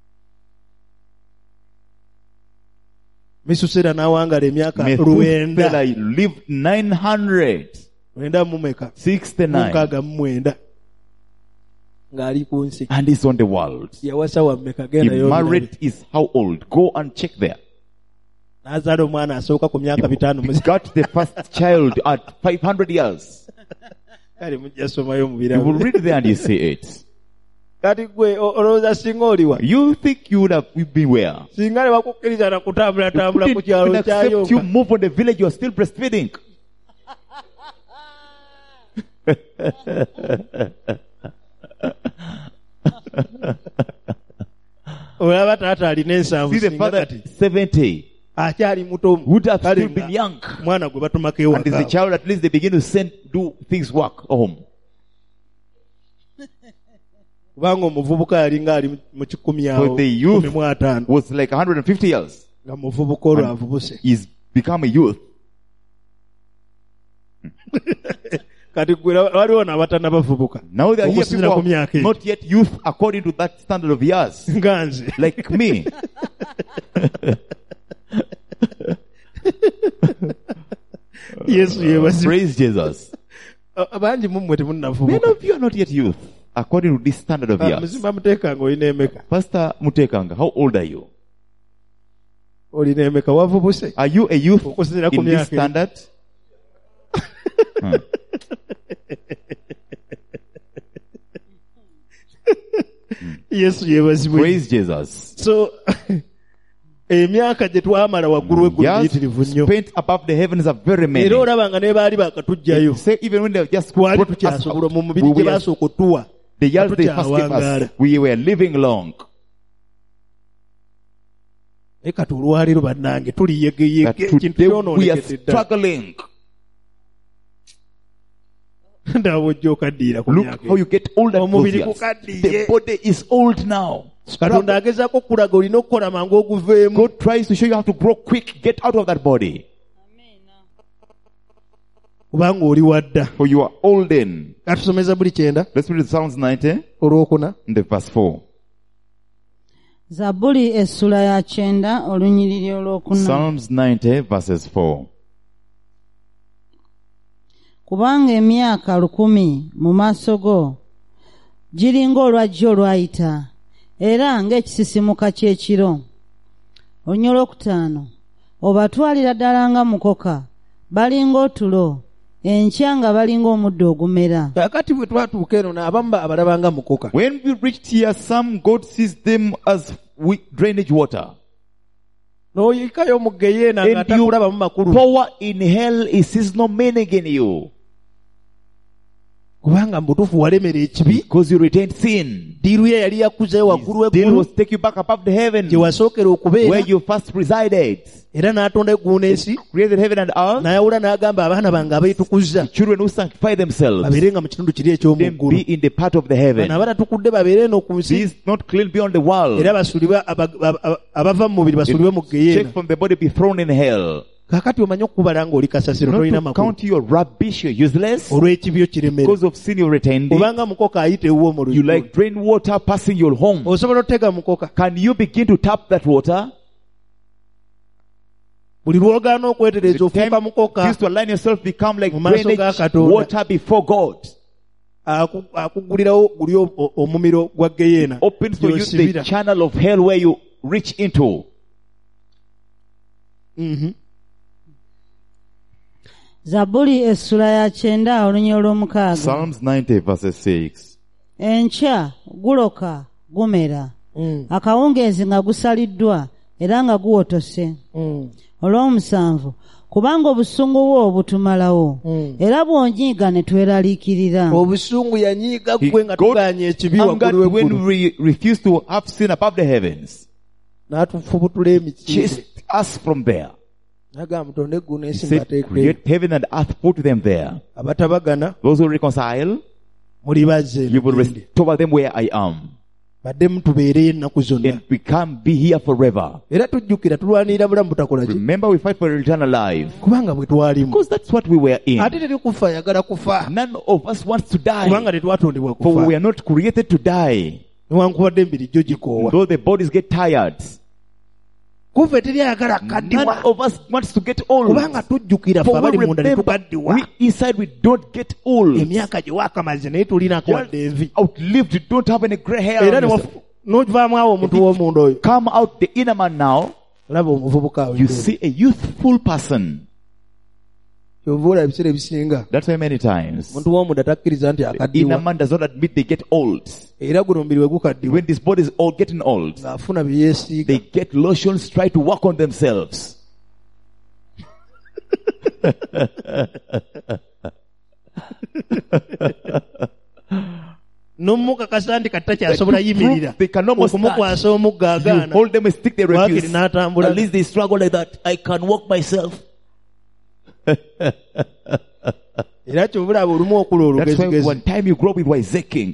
misusera n'awangala emyaka Methuselah 900 lived 900. 9 mumeka 69. 69 ng'ali ku nsi And he's on the world. yawasa wammeka He genda married is how old? Go and check there. n'azaala omwana asooka ku myaka 5 He got the first child at 500 years. kale mujja somayo mu You will birabu read there and you see it. kati gwe olowooza singa oliwa You think you would have been where? singa ne bakukkiriza na kutambulatambula ku Didn't kyalo even accept you kyayonka move on the village, you are still breastfeeding. olaba taata alina ensanvu See the singa father kati 70 akyali muto would have kale still been young. mwana gwe batumako And as a ewaka child, at least they begin to do things work home. kubanga omuvubuka yalinga ali mu 10 awo For the youth 15 was like 150 years. nga muvubuka olwo avubuse He's become a youth. kati gwe waliwo n'abatana bavubuka Now there are here okusinziira ku people myaka who are egyo not yet youth according to that standard of years. nga nze Like me. yesu yeebazibwa Praise Jesus. bangi mummwe Many temunnavubuka of you are not yet youth according to this standard of years. muzimba muteekanga olina emeka Pastor Mutekanga, how old are you? olina emeka wavubuse Are you a youth okusinziira ku in this myaka egyo. standard? yesu yeebazibwe Praise Jesus. so emyaka gye twamala waggulu w'eggulu Years miyitirivu nnyo spent above the heavens are very many. era olabanga ne baali bakatugjayo Say even when they just twali brought us tukyasobola out, mu mubiri gye we were- basooka otuwa the years they first gave tukyawangaala us, we were living long. naye kati olwaleero bannange tuli That yegeyege ekintu today we are kyonoonekedde ddala struggling. ndaba ojja okaddiira ku Look myaka how you get old at those omubiri years. gukaddiye The body is old now. katonda agezaako okulaga olina okukola mangu oguveemu God tries to show you how to grow quick. Get out of that body. kubanga oli wadda For you are olden. atusomeza buli 9 Let's read Psalms 90 olwokuna in the verse 4. Zabbuli essula ya 9 olunyiriri olwokuna. Psalms 90 verses 4. Kubanga emyaka 1,000 mu maaso go giringa olwajja olwayita era ng'ekisisimuka ky'ekiro. Olunyiriri olwokutaano obatwalira ddala nga mukoka balinga otulo enkya nga balinga omuddo ogumera. kakati bwe twatuuka eno n'abamu abalabanga mukoka When we reached here, some God sees them as drainage water. n'oyikayo omugeyeena And ng'atakulabamu makulu Power in hell is sees no meaning in you. kubanga mu butuufu walemera ekibi Because you retained sin. eddiiru ye yali yakuzeyo waggulu His deal w'eggulu was to take you back above the heaven, gye wasookera where okubeera, you first resided. era n'atonda eggulu n'ensi, Created heaven and earth. n'ayawula n'agamba abaana bange abeetukuzza Children who sanctify themselves, babeerenga mu kitundu kiri then eky'omuggulu. be in the part of the heaven. Bano abatatukudde babeere eno ku nsi, These not clean beyond the world. era basuulibwe abava mu mubiri basuulibwe mu geyeena. Check from the body, be thrown in hell. Kaakati omanye okubala ng'oli kasasiro Not tolina to makulu count you rubbish, you're useless. olw'ekibyo kiremera. Because of sin you're retained. Obanga mukoka ayita ewuwo mu You lujju, like drain water passing your home. osobola otega mukoka. Can you begin to tap that water? Buli lw'ogaana okwetereeza The ofuuka time mukoka, used to align yourself, become like Mu maaso ga drainage Katonda. water before God. akuggulirawo guli omumiro gwa geyeena Opens for you the gy'osibira. channel of hell where you reach into. Mhm. Zabuli essula ya 9 olunya olw'omukaaga. Psalms 90 verses 6. Enkya guloka gumera, Mm. akawungeezi nga gusaliddwa era nga guwotose. Mm. Olw'omusanvu, kubanga obusungu bwo butumalawo, era bw'onyiiga ne tweraliikirira. obusungu yanyiiga He ggwe nga got tugaanye ekibi angered waggulu when w'eggulu, we refused to have sin above the heavens. n'atufubutula emikiire, Chased us from there. n'agamba mutonde eggulu He n'ensi said, ngateeka create heaven and earth, put them there. abatabagana Those who reconcile, muli bazze you will mugende. restore them where I am. Badde tubeereyo ennaku zonna, And we can't be here forever. era tujjukira tulwanirira bulamu butakola ki, Remember, we fight for eternal life. kubanga bwe twalimu. Because that's what we were in. Ate teri kufa ayagala kufa, None of us wants to kubanga die. tetwatondebwa For we kufa, are not created to die. newankubadde emibiri gyo gikoowa. Though the bodies get tired. Kuva teri ayagala None kaddiwa, of us wants to get old. kubanga tujjukira ffe For we abali munda ne remember, tukaddiwa. we inside we don't get old. Emyaka gye waakamaze naye tulinako wadde envi, Outlived, you don't have any gray hair. era on yourself. n'ovaamu awo omuntu w'omunda oyo, Come out the inner man now. laba omuvubuka awo, You see a youthful person. kyova olaba ebiseera ebisinga That's why many times omuntu w'omunda takkiriza nti the inner akaddiwa, man does not admit they get old. era guno omubiri we gukaddiwa, When this body is all getting old, ng'afuna bye yeesiiga. they get lotions, try to work on themselves. n'omukakasa nti kati takyasobola yimirira, They can almost okumukwasa start. omugga You agaana, hold them and stick, they Wakiri refuse. n'atambula. At least they struggle like that. I can walk myself. era kyobulaba olumu okula That's why olugezigezi one time you grow up with wiseking,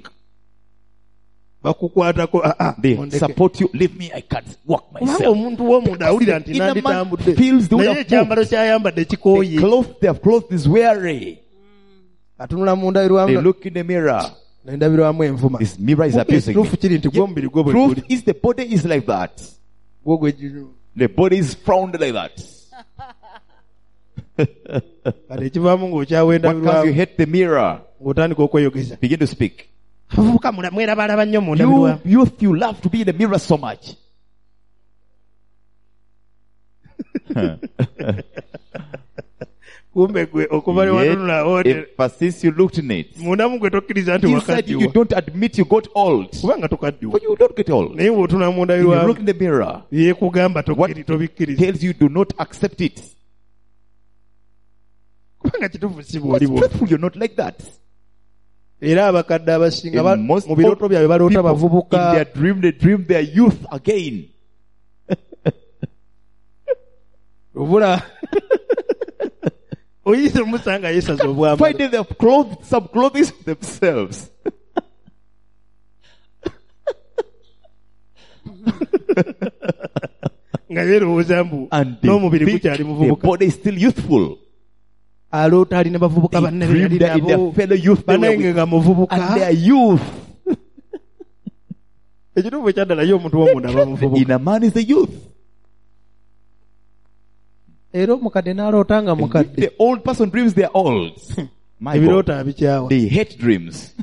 bakukwatako, they ondeke. support you. Leave me, I can't walk Kubanga myself. omuntu w'omunda awulira nti Inner man nanditambudde, feels the naye would have ekyambalo ky'ayambadde The kikooye, cloth they have clothed is weary. atunula mu They ndabirwamu, look in the mirror. n'endabirwamu envuma. This mirror is abusing Ekituufu me. kiri nti gwe omubiri gwo bwe Truth guli, is the body is like that. gwo gwe giri. The body is frowned like that. Kati ekivaamu ng'okyawa What comes, you endabirwamu hit the mirror. ng'otandika okweyogeza. Begin to speak. Abavubuka mwerabalaba nnyo mu You ndabirwamu. youth, you love to be in the mirror so much. Kumbe gwe okuva ne watunula Yet, oti if persist, you looked in it. mundamu gwe tokkiriza nti Inside you, you wakaddiwa, don't admit you got old. kubanga tokaddiwa. But you don't get old. Naye bw'otunula mu You ndabirwamu look in the mirror. yeekugamba What tobikkiriza, tells you do not accept it. kubanga kituufu si But bw'oli bwo. truthful, you're not like that. Era abakadde abasinga And most mu birooto byabwe baloota people, in bavubuka, their dream, they dream their youth again. obula oyinza omusanga yeesaza obwambalo, Finding they have clothed some clothes themselves. nga yeerowooza mbu And they n'omubiri think gukyali their muvubuka. body is still youthful. Aloota ali ne bavubuka They banne be dream yali that in their nabo, fellow youth they were banenge with. nga muvubuka. And their youth. Ekituufu ekyaddala ye omuntu w'omunda aba muvubuka. In a man is the youth. Era omukadde n'aloota nga And if mukadde, the old person dreams they're old. My God. ebirooto abikyawa. They hate dreams.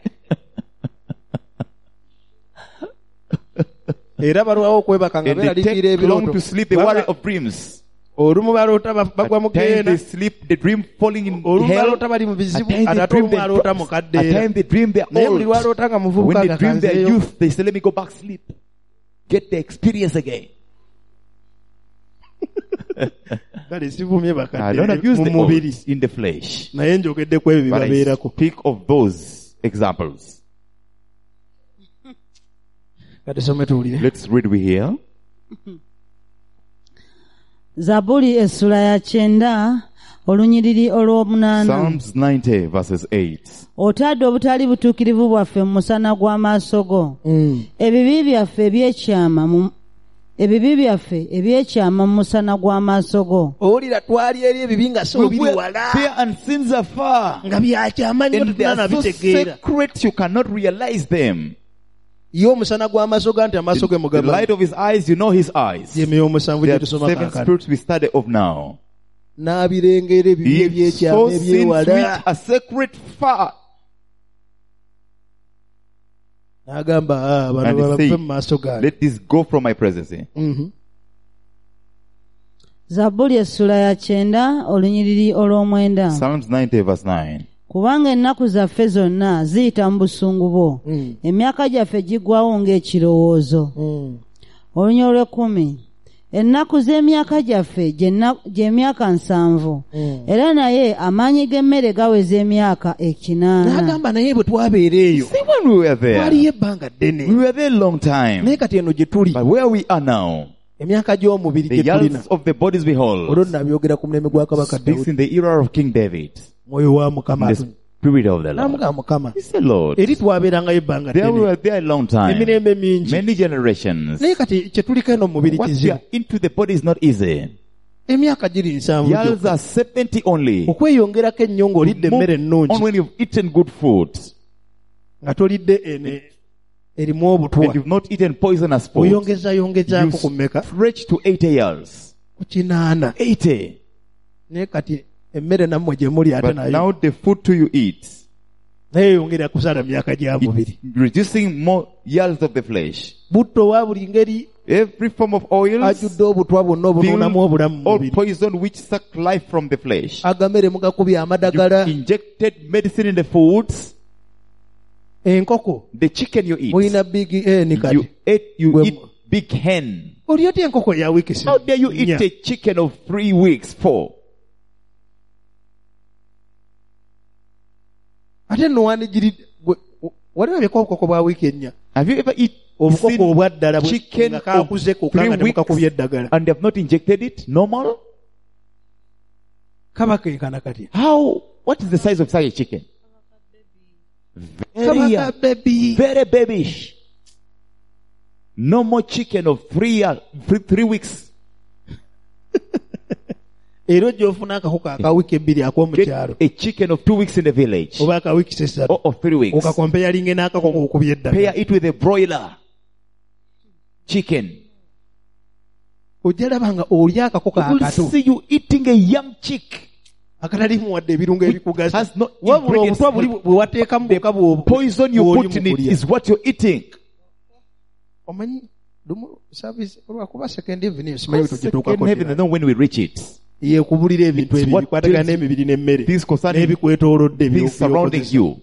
Era balwawo okwebaka nga And they beeraliikirira take long ebirooto. to sleep. They worry of dreams. Olumu baloota bagwa mu At times they geyeena, sleep, they dream falling in olumu hell. baloota bali mu At bizibu, times ate they ate dream olumu aloota they're mukadde At era. times they dream they're Naye buli old. lwaloota nga muvubuka When they nga dream their kanzeeyo, youth, they say, let me go back sleep. Get the experience again. kale sivumye I don't bakadde abuse mu the mubiri, old in the flesh. naye njogedde ku ebyo But I bibabeerako. speak of those examples. katusome tuwulire. Let's read we here. Zabuli essula ya 9 olunyiriri olw'omunaana. Psalms 90 verses 8. Otadde obutali butuukirivu bwaffe mu musana gw'amaaso go. Ebibi byaffe ebyekyama mu musana gw'amaaso go. Owulira twali eri ebibi nga so biri wala. Fear and sins are far. Nga byakyama nnyo And they are so tetunanabitegeera. secret you cannot realize them. Ye omusana gw'amaaso ga nti amaaso ge The mugamba. light of his eyes, you know his eyes. Gyemyoyo omusanvu There gye are tusoma 7 kaakano. spirits we study of now. N'abirengera ebibi He ebyekyama saw sins which ebyewala. are secret far. N'agamba bano And he bave said, mu maaso gange. let this go from my presence. Zabuli essula ya 9 olunyiriri olw'omwenda. Psalms 90 verse 9. Kubanga ennaku zaffe zonna ziyita mu busungu bwo. Emyaka gyaffe giggwawo ng'ekirowoozo. Olunyiriri olw'ekkumi. Ennaku z'emyaka gyaffe gy'emyaka 7. Era naye amaanyi g'emmere gaweza emyaka 8. N'agamba naye bwe twabeera eyo. See, when we were there, Twaliyo ebbanga ddene. we were there a long time. Naye kati eno gye tuli. But where we are now, Emyaka gy'omubiri the gye tulina. years of the bodies we Olwo hold, nabyogera ku mulembe gwa kabaka speaks Dawudi. in the era of King David. Mwoyo wa Mukama The atunye. Spirit of the Lord. N'amugamba Mukama. It's the Lord. Eri twabeerangayo ebbanga There we ddene. were there a long time. Emirembe mingi. Many generations. Naye kati kye tuliko eno mu mubiri What we kizibu. are into the body is not easy. Emyaka giri 7 Years gyokka. are 70 only. Okweyongerako ennyo ng'olidde emmere Move ennungi. on when you've eaten good food. Nga tolidde ene erimu And obutwa. you've not eaten poisonous food. You Oyongezaako ku mmeka? stretch to 80 years. Ku 80. 80. Naye kati emmere nammwe gye muli ate But nayo. now the food too you eat, Naye yongera kusala myaka gya mubiri. it's reducing more years of the flesh. Butto wa buli ngeri Every form of oils, ajjudde obutwa bwonna obunuunamu obulamu mu all mubiri. poison which suck life from the flesh. Agamere mugakubya You amadagala. injected medicine in the foods. Enkoko. The chicken you eat. Mulina big N You kati. you eat big hen. Oli otya enkoko ya wiiki How dare you eat a chicken of 3 weeks, 4? Ate nno wani giri wali wabeko obukoko bwa wiiki ennya. Have you ever eaten Obukoko obwa ddala chicken nga of kaakuze kokka 3 nga weeks temukakubya eddagala. and they have not injected it? Normal? Kaba kenkana kati. How? What is the size of such a chicken? Very Kaba young. ka baby. Very babyish. No more chicken of 3 weeks. Era gy'ofuna akakoko aka wiiki ebbiri ak'omu Get kyalo. a chicken of 2 weeks in the village. Oba aka wiiki sesatu. Or of 3 weeks. Okakompeyalinge n'akakoko okubya Pair eddagala. it with a broiler chicken. Ojja laba nga olya akakoko You will akato. see you eating a young chick. Akatalimu wadde ebirungo ebikugaza. Has no Wabula ingredients. obutwa buli bwe wateekamu bwokka bw'obu. Poison you bw'oli put in mu it kulya. is what you're eating. Omanyi lumu service olwakuba second evening simanyi bwe Second tugituukako heaven, I know when we reach it. ye kubulira ebintu It's ebyo what bikwatagana deals- n'emibiri n'emmere things concerning n'ebikwetoolodde Things surrounding you.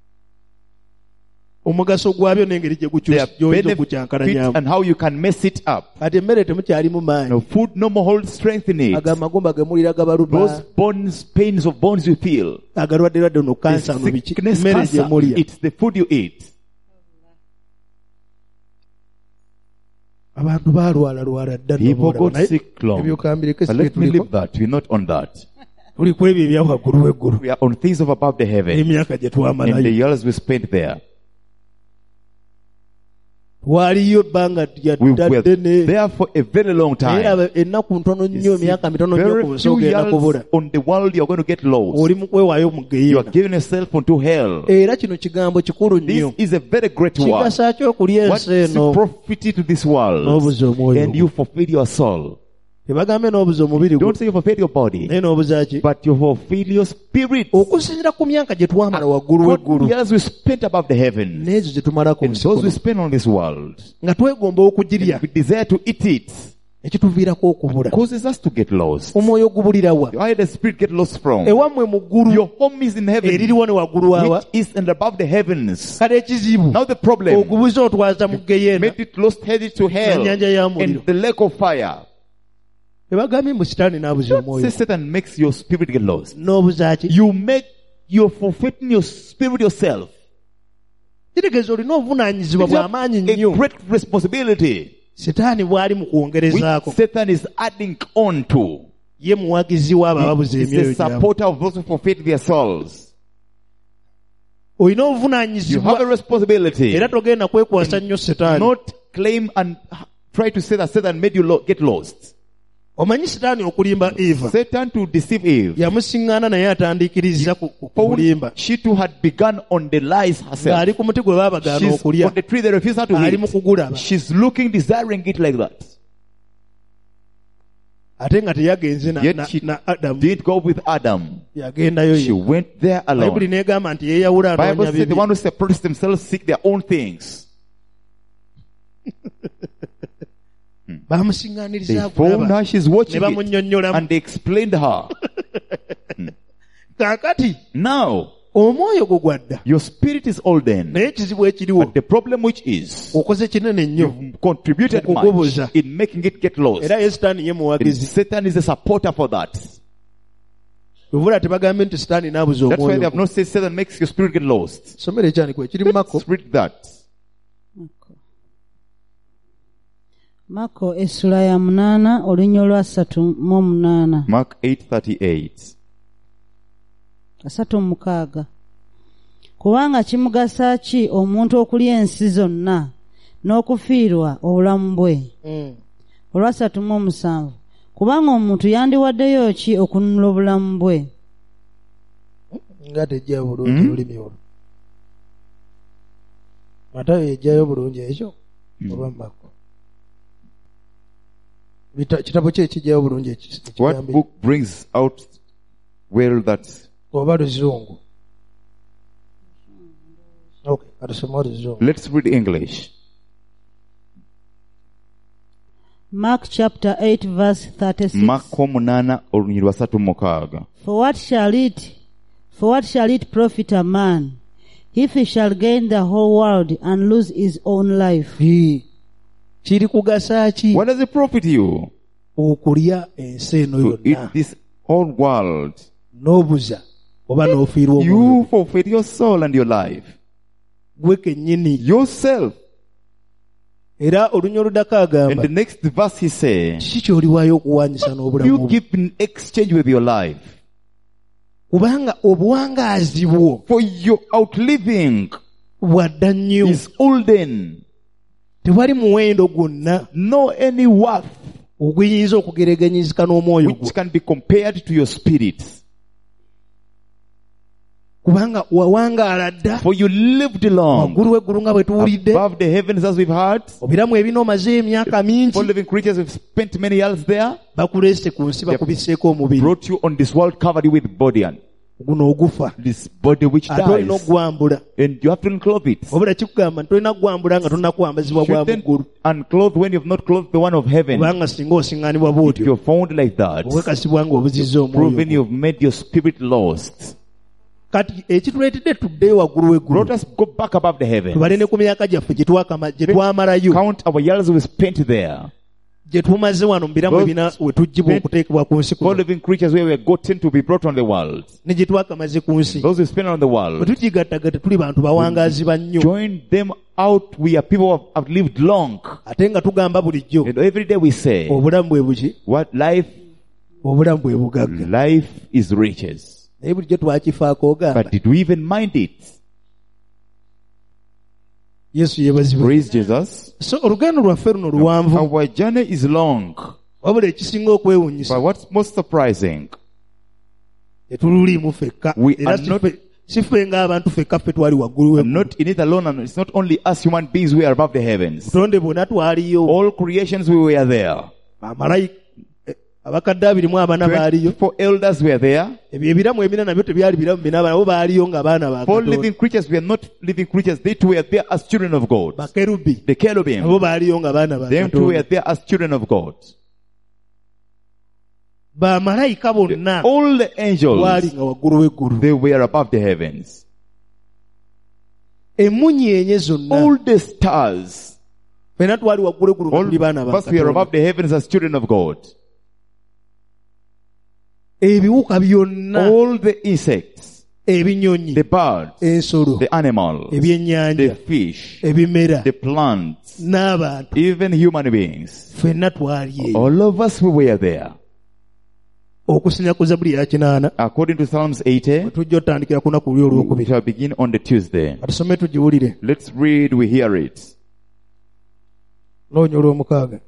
omugaso gwabyo n'engeri gye Their gy'oyinza benefits okukyankalanyamu and how you can mess it up. kati emmere temukyalimu maanyi No food no more holds strength in it. agamagumba gemulira Those gabaluba bones, pains of bones you feel. agalwadde no kansa no The biki sickness, emmere cancer, gye mulya it's the food you eat. abantu baalwala ddala People got sick long. ebyokambireko But let me leave that. We're not on that. tuli ku ebyo ebya waggulu w'eggulu We are on things of above the heaven. emyaka gye And the twamalayo years we spent there. waliyo ebbanga We were lyadda ddene there for a very long naye time. aba ennaku ntono nnyo You see, emyaka mitono nnyo ku very nsi few ogenda years kubula on the world you're going to get lost. oli mu kwewaayo mu You geyiina are giving yourself unto hell. era kino kigambo kikulu This nnyo is a very great word. kigasa ki okulya What ensi is eno profit to this world? n'obuza omwoyo And you fulfill your soul. tebagambe n'obuza omubiri gwo Don't say you fulfill your body, naye n'obuza ki but you fulfill your spirit. okusinziira ku myaka gye twamala waggulu What w'eggulu years we spent above the heavens, n'ezo ze tumala ku and nsi those we kuno spend on this world, nga twegomba okugirya we desire to eat it, ekituviirako okubula causes us to get lost. omwoyo ogubulira wa Why the spirit get lost from? ewammwe mu ggulu Your home is in heaven, eririwo ne waggulu wawa which is and above the heavens. kale ekizibu Now the problem, ogubuza otwaza mu geyeena made it lost headed to hell ennyanja ya muliro and the lake of fire. tebagambye mbu sitaani n'abuza Don't omwoyo say Satan makes your spirit get lost. n'obuza ki You're forfeiting your spirit yourself. kino kitegeeza olina obuvunaanyizibwa bw'amaanyi a nnyo great responsibility setaani bw'ali mu which kwongerezaako Satan is adding on to. ye muwagizi w'abo ababuza He's emyoyo a gyabwe supporter of those who forfeit their souls. olina You have a obuvunaanyizibwa responsibility. era togenda kwekwasa nnyo setaani Not claim and try to say that Satan made you get lost. omanyi setaani okulimba eva Satan to deceive Eve. yamusiŋŋaana naye atandikiriza ku kulimba She too had begun on the lies herself. ng'ali ku muti gwe baabagaana She's okulya on the tree they refused her to ali mu eat. kugulaba She's looking, desiring it like that. ate nga teyagenze Yet she na adamu did go with Adam. yagendayo She ye went there bayibuli alone. neegamba nti yeeyawula Bible anoonya said the bibi one who separates themselves seek their own things. baamusiŋŋaaniriza They found her, she's ne watching it. bamunnyonnyolamu And they explained her. kaakati Now, omwoyo gwo gwadda your spirit is olden. naye ekizibu ekiriwo But the problem which is, okoze kinene nnyo you've contributed much Okugoboza. in making it get lost. era ye sitaani ye And muwagizi Satan is a supporter for that. bwebula tebagambe nti sitaani naabuza That's why they have omwoyo not said Satan makes your spirit get lost. somera ekyanikwa ekiri mu mako Let's read that. Mako essula ya 8 olunnyo lwa 38 Mark 8:38. 36. Kubanga kimugasa ki omuntu okulya ensi zonna n'okufiirwa obulamu bwe? Olwa 37. Kubanga omuntu yandiwaddeyo ki okununula obulamu bwe? nga tejjayo bulungi olulimi olwo matayo yejjayo bulungi ekyo oba mako kitabo ki ekijjayo bulungi What ekigambo book brings out well that? oba luzungu okay katusome oluzungu Let's read English. Mark chapter 8 verse 36. Mark 8:36. For what shall it profit a man if he shall gain the whole world and lose his own life? kiri kugasa ki What does it profit you okulya ensi eno to yonna eat this whole world? n'obuza oba n'ofiirwa omwoyo You forfeit your soul and your life. gwe kennyini Yourself. era olunnyo oluddako In the agamba next verse he says, kiki ky'oliwaayo okuwanyisa n'obulamu you bwo give in exchange with your life. kubanga obuwangaazi bwo For your outliving bwadda nnyo is olden. tewali muwendo gwonna No any worth oguyinza okugereganyizika n'omwoyo gwo which can be compared to your spirit. kubanga wawangaala dda For you lived long waggulu w'eggulu nga bwe tuwulidde above the heavens as we've heard. obiramu ebina omaze emyaka mingi For living creatures we've spent many years there. bakuleese ku nsi bakubiseeko omubiri Brought you on this world, covered you with body and guno ogufa this body which ate olina dies. okugwambula And you have to unclothe it. obula kikugamba nti tolina kugwambula nga tolina kwambazibwa bwa Shouldn't muggulu unclothe when you've not clothed the one of heaven. kubanga singa osiŋŋaanibwa If bw'otyo you're found like that, obwekasibwa nga obuzizza omwoyo proving gwo. you've made your spirit lost. kati ekituleetedde tuddeyo waggulu w'eggulu Let us go back above the heavens. tubale ne ku myaka gyaffe gye twamalayo Count our years we spent there. gye tumaze wano mu biramu Those ebina we tuggyibwa okuteekebwa ku nsi For kuno living creatures where we were gotten to be brought on the world. ne gye twakamaze ku nsi Those we spent on the bwe world. tugigattagatta tuli bantu bawangaazi bannyo Join them out. We are people who have lived long. ate nga tugamba bulijjo And every day we say, obulamu bwe buki what life? obulamu bwe bugagga Life is riches. naye bulijjo twakifaako ogamba But did we even mind it? yesu yeebazibwe Praise Jesus. so olugendo lwaffe luno luwanvu Our journey is long. wabula ekisinga okwewuunyisa But what's most surprising, tetululiimu fekka We era are not- si ffe ng'abantu fekka ffe twali waggulu I'm w'eggulu. not in it alone, and it's not only us human beings who are above the heavens. butonde bwonna twaliyo All creations we were there. bamalayika abakadde 24 baaliyo 24 elders were there. ebyo ebiramu ebina nabyo tebyali biramu bina nabo baaliyo nga baana ba 4 Katonda. living creatures were not living creatures. They too were there as children of God. bakerubi The nabo cherubim, baaliyo nga baana ba them too were Katonda. there as children of God. bamalayika bonna All the angels, twali nga waggulu w'eggulu they were above the heavens. emunyeenye zonna All the stars, fena twali waggulu w'eggulu nga all tuli baana ba of us were Katonda. above the heavens as children of God. ebiwuka byonna All the insects, ebinyonyi, the birds, ensolo, the animals, the ebyennyanja, fish, ebimera, the plants, n'abantu, even human beings. ffenna twali eyo. All of us we were there. Okusinziira ku Zabbuli ya 8 According to Psalms 80, tujja otandikira ku lunaku luli we olwokubiri. shall begin on the Tuesday. Katusome tugiwulire. Let's read, we hear it. Noonya olw'omukaaga.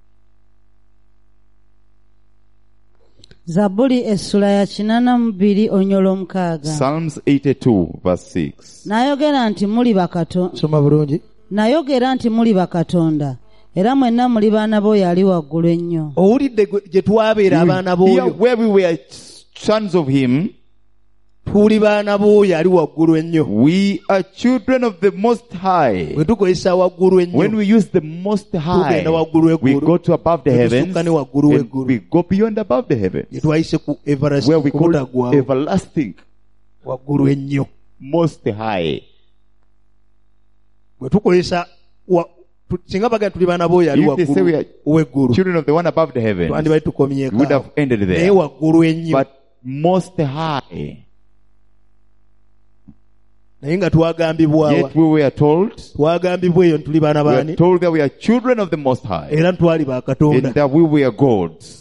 Zabbuli essula ya 82 onyolo omukaaga. Psalms 82 verse 6. Nayogera nti muli bakatonda. Soma bulungi. Nayogera nti muli bakatonda. Era mwenna muli baana b'oyo ali waggulu ennyo. Owulidde gye twabeera abaana Here b'oyo. where we were sons of him, Tuli baana b'oyo ali waggulu ennyo. we are children of the Most High. Bwe tukozesa waggulu When ennyo, we use the Most High, tugenda waggulu we eggulu, go to above the ne heavens, tusukka ne waggulu and w'eggulu. we go beyond above the heavens, Gye twayise ku everlasting, where we ku call butagwawo, everlasting, waggulu ennyo. Most High. Bwe tukozesa singa bagenda tuli baana b'oyo ali If they say we waggulu are w'eggulu, children of the one above the heavens, twandibali tukomyeko we would have ended naye there. waggulu ennyo. But Most High. Naye nga twagambibwa wa? Yet we were told, Twagambibwa eyo tuli baana we baani are told that we are children of the Most High, era twali bakatonda. and that we were gods.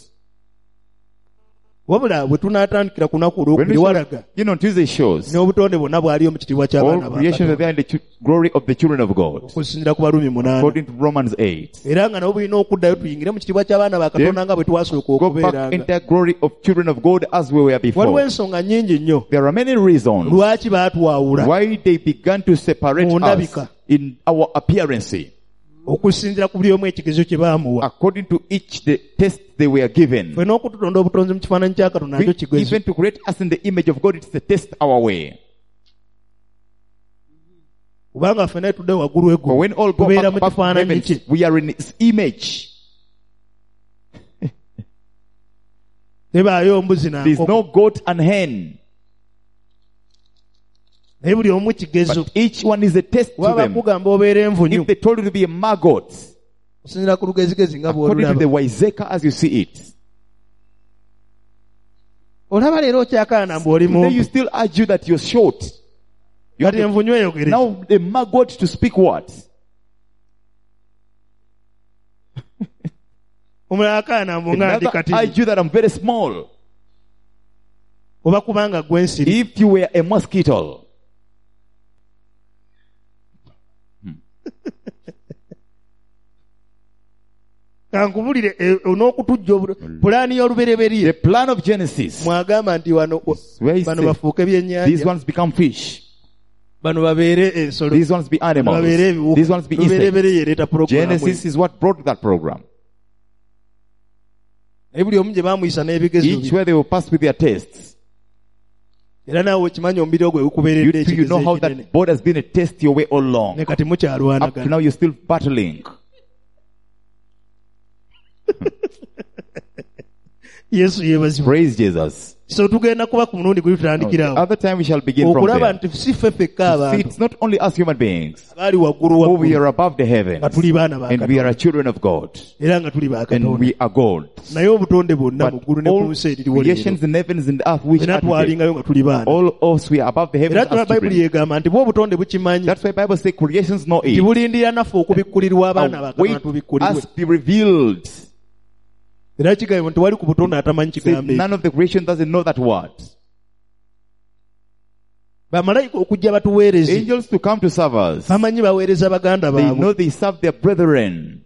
Wabula bwe tunaatandikira ku lunaku When we olwokubiri shall, walaga on Tuesday shows, n'obutonde bwonna bwaliyo mu kitiibwa all ky'abaana ba creations are Katonda, there in the glory of the children of God, okusinziira ku Barumi 8. according to Romans 8. Era nga nabo bulina okuddayo tuyingire mu kitiibwa ky'abaana ba Katonda nga bwe twasooka Go back okubeeranga. in the glory of children of God as we were Waliwo before. ensonga nnyingi nnyo There are many reasons lwaki baatwawula why they began to separate Mu us ndabika. in our appearance, okusinziira ku buli omu ekigezo kye baamuwa. according to each the test they were given. Ffe n'okututonda obutonzi mu kifaananyi kya Katonda nakyo kigezo. Even to create us in the image of God, it's a test our way. Kubanga ffenna tudde waggulu For w'eggulu when all go tubeera back mu above kifaananyi heavens, kye. we are in His image. Tebaayo mbuzi na There is nkoko. no goat and hen, Naye buli omu kigezo. but each one is a test to Bwaba them. kugamba obeera envunyu If they told you to be a maggot, okusinziira ku lugezigezi nga according to the bw'olulaba. Wiseca as you see it, Olaba leero okyakaana mbu oli today you mumpi. still argue that you're short. You Kati have envunyu eyogere. now the maggot to speak what? Omulala akaana mbu nga ndi Another kati. argue that I'm very small. Oba kubanga gwe nsiri. If you were a mosquito, Kankubulire n'okutujja pulaani y'olubereberye. the plan of Genesis, Mwagamba nti wano where he bano said, bafuuke these byennyanja. ones become fish, Bano babeere ensolo. these ones be animals, Babeere ebiwuka. these ones be insects. Lubereberye ereeta puroguramu. Genesis is what brought that program. Naye buli omu gye baamuyisa n'ebigezo Each bye. where they will pass with their tests. Era naawe okimanyi omubiri ogwo You gukubeeredde too, you know ekigezo how ekinene. that board has been a test your way all along. Ne kati Up to mukyalwanagana. now you're still battling. Yesu yeebazibwa. Praise Jesus. So tugenda kuba ku mulundi guli The tutandikirawo. other time we shall begin from Okulaba there. nti si ffe ffekka See, abantu it's not only us human beings, abaali waggulu oh, we waggulu are above the heavens, nga tuli baana ba and we Katonda are children of God, era nga tuli ba and Katonda. we are God. Naye obutonde bwonna mu But ggulu ne ku all nsi eririwo leero creations in heavens and earth which era are today, twalingayo nga tuli baana. all of us we are above the heavens Era as Bayibuli children. yegamba nti bwe obutonde bukimanyi That's why Bible says creations know nti it. bulindira naffe okubikkulirwa abaana ba Wait Katonda tubikkulirwe. us be revealed. Era kigambibwa nti wali ku butonde atamanyi Says kigambo ekyo. none of the creation doesn't know that word. Bamalayika okujja batuweereze Angels to come to serve us. bamanyi baweereza baganda They baabwe. know they serve their brethren.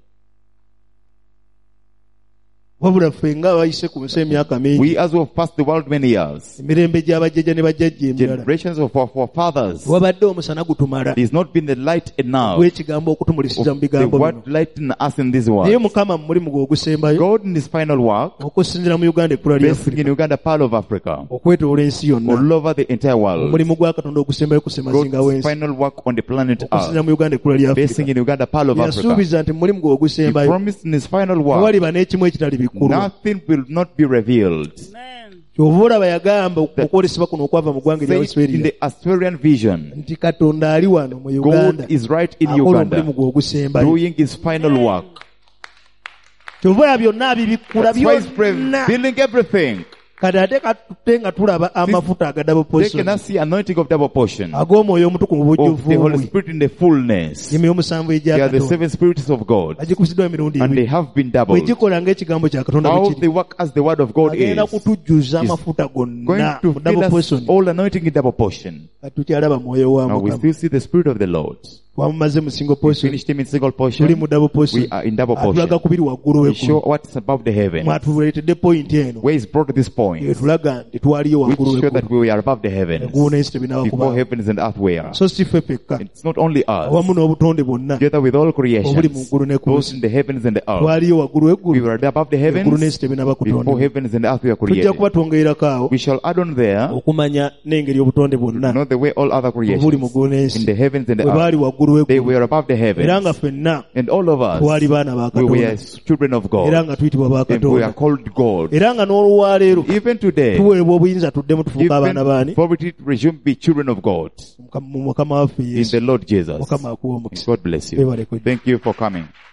Wabula ffe nga bayise ku nsi emyaka mingi. We as we have passed the world many years, Emirembe gy'abajjajja ne bajjajja emirala. generations of our fathers, Wabadde omusana gutumala. it has not been the light enough Gw'ekigambo okutumulisiza mu of the bigambo bino. word lighten us in this Naye world. Mukama mu mulimu gwe ogusembayo God in his final work, okusinziira mu Uganda ekkula lya based in Afrika Uganda, Pearl of Africa, okwetoola ensi yonna. all over the entire world. Omulimu gwa Katonda ogusembayo kusemazinga God's w'ensi final work on the planet okusinziira Earth, mu Uganda ekkula lya based Afrika. in Uganda, Pearl of Africa. Yasuubiza nti mu mulimu gwe He ogusembayo promised in his final work, tewaliba n'ekimu ekitali bikulu. nothing will not be revealed. Kyova olaba yagamba okwolesebwa kuno okwava mu ggwanga erya Said in Australia the Australian vision, nti Katonda ali wano mu Uganda God is right in akola Uganda, omulimu gwe ogusembayo. doing his final work. Kyova olaba byonna abibikkula That's why he's byonna. revealing everything. kati ate katutte nga tulaba amafuta aga double They portion cannot see anointing of double portion. ag'omwoyo omutukuvu mu Of the bujjuvu Holy bwe Spirit in the fullness. emyoyo omusanvu They are the egyakatonda 7 spirits of God. bagikusiddwa emirundi And they ebiri have been bwe doubled. gikola ng'ekigambo kya katonda How bwe they kiri work as the word of God agenda is. kutujjuza is amafuta Going gonna to mu fill double us portion all anointing in double portion. kati tukyalaba mwoyo wa Now we mukama still see the Spirit of the Lord. twamumaze mu single We portion finished him in single tuli portion. mu double portion We are in double atulaga portion. ku biri waggulu We show w'eggulu what's above the heaven. mwatuleetedde point eno Where is brought to this point. etulaga nti twaliyo Which waggulu show that w'eggulu we are above the heavens. eggulu n'ensi tebinaba Before kuba heavens and earth were. so si ffe fekka It's not only us. awamu n'obutonde bwonna Together with all obuli mu creations. ggulu ne ku Those nsi in the heavens and the earth. twaliyo waggulu We w'eggulu were above the eggulu heavens. n'ensi tebinaba Before kutondebwa heavens and earth were tujja created. kuba twongerako awo We shall add on there. okumanya n'engeri obutonde bwonna Not the way all other obuli mu creations. ggulu In n'ensi the heavens and the bwe baali earth. waggulu They w'eggulu were above the era nga heavens. ffenna And all of us. twali baana ba We were katonda children of era God. nga tuyitibwa ba And we are katonda called God. era nga n'olwaleero Even today. tuweebwa obuyinza tuddemu tufuuka abaana Even baani poverty resume be children of God. mu mukama waffe In yesu the Lord Jesus. mukama akuwa omukisa God bless you. Weebale kujja. Thank you for coming.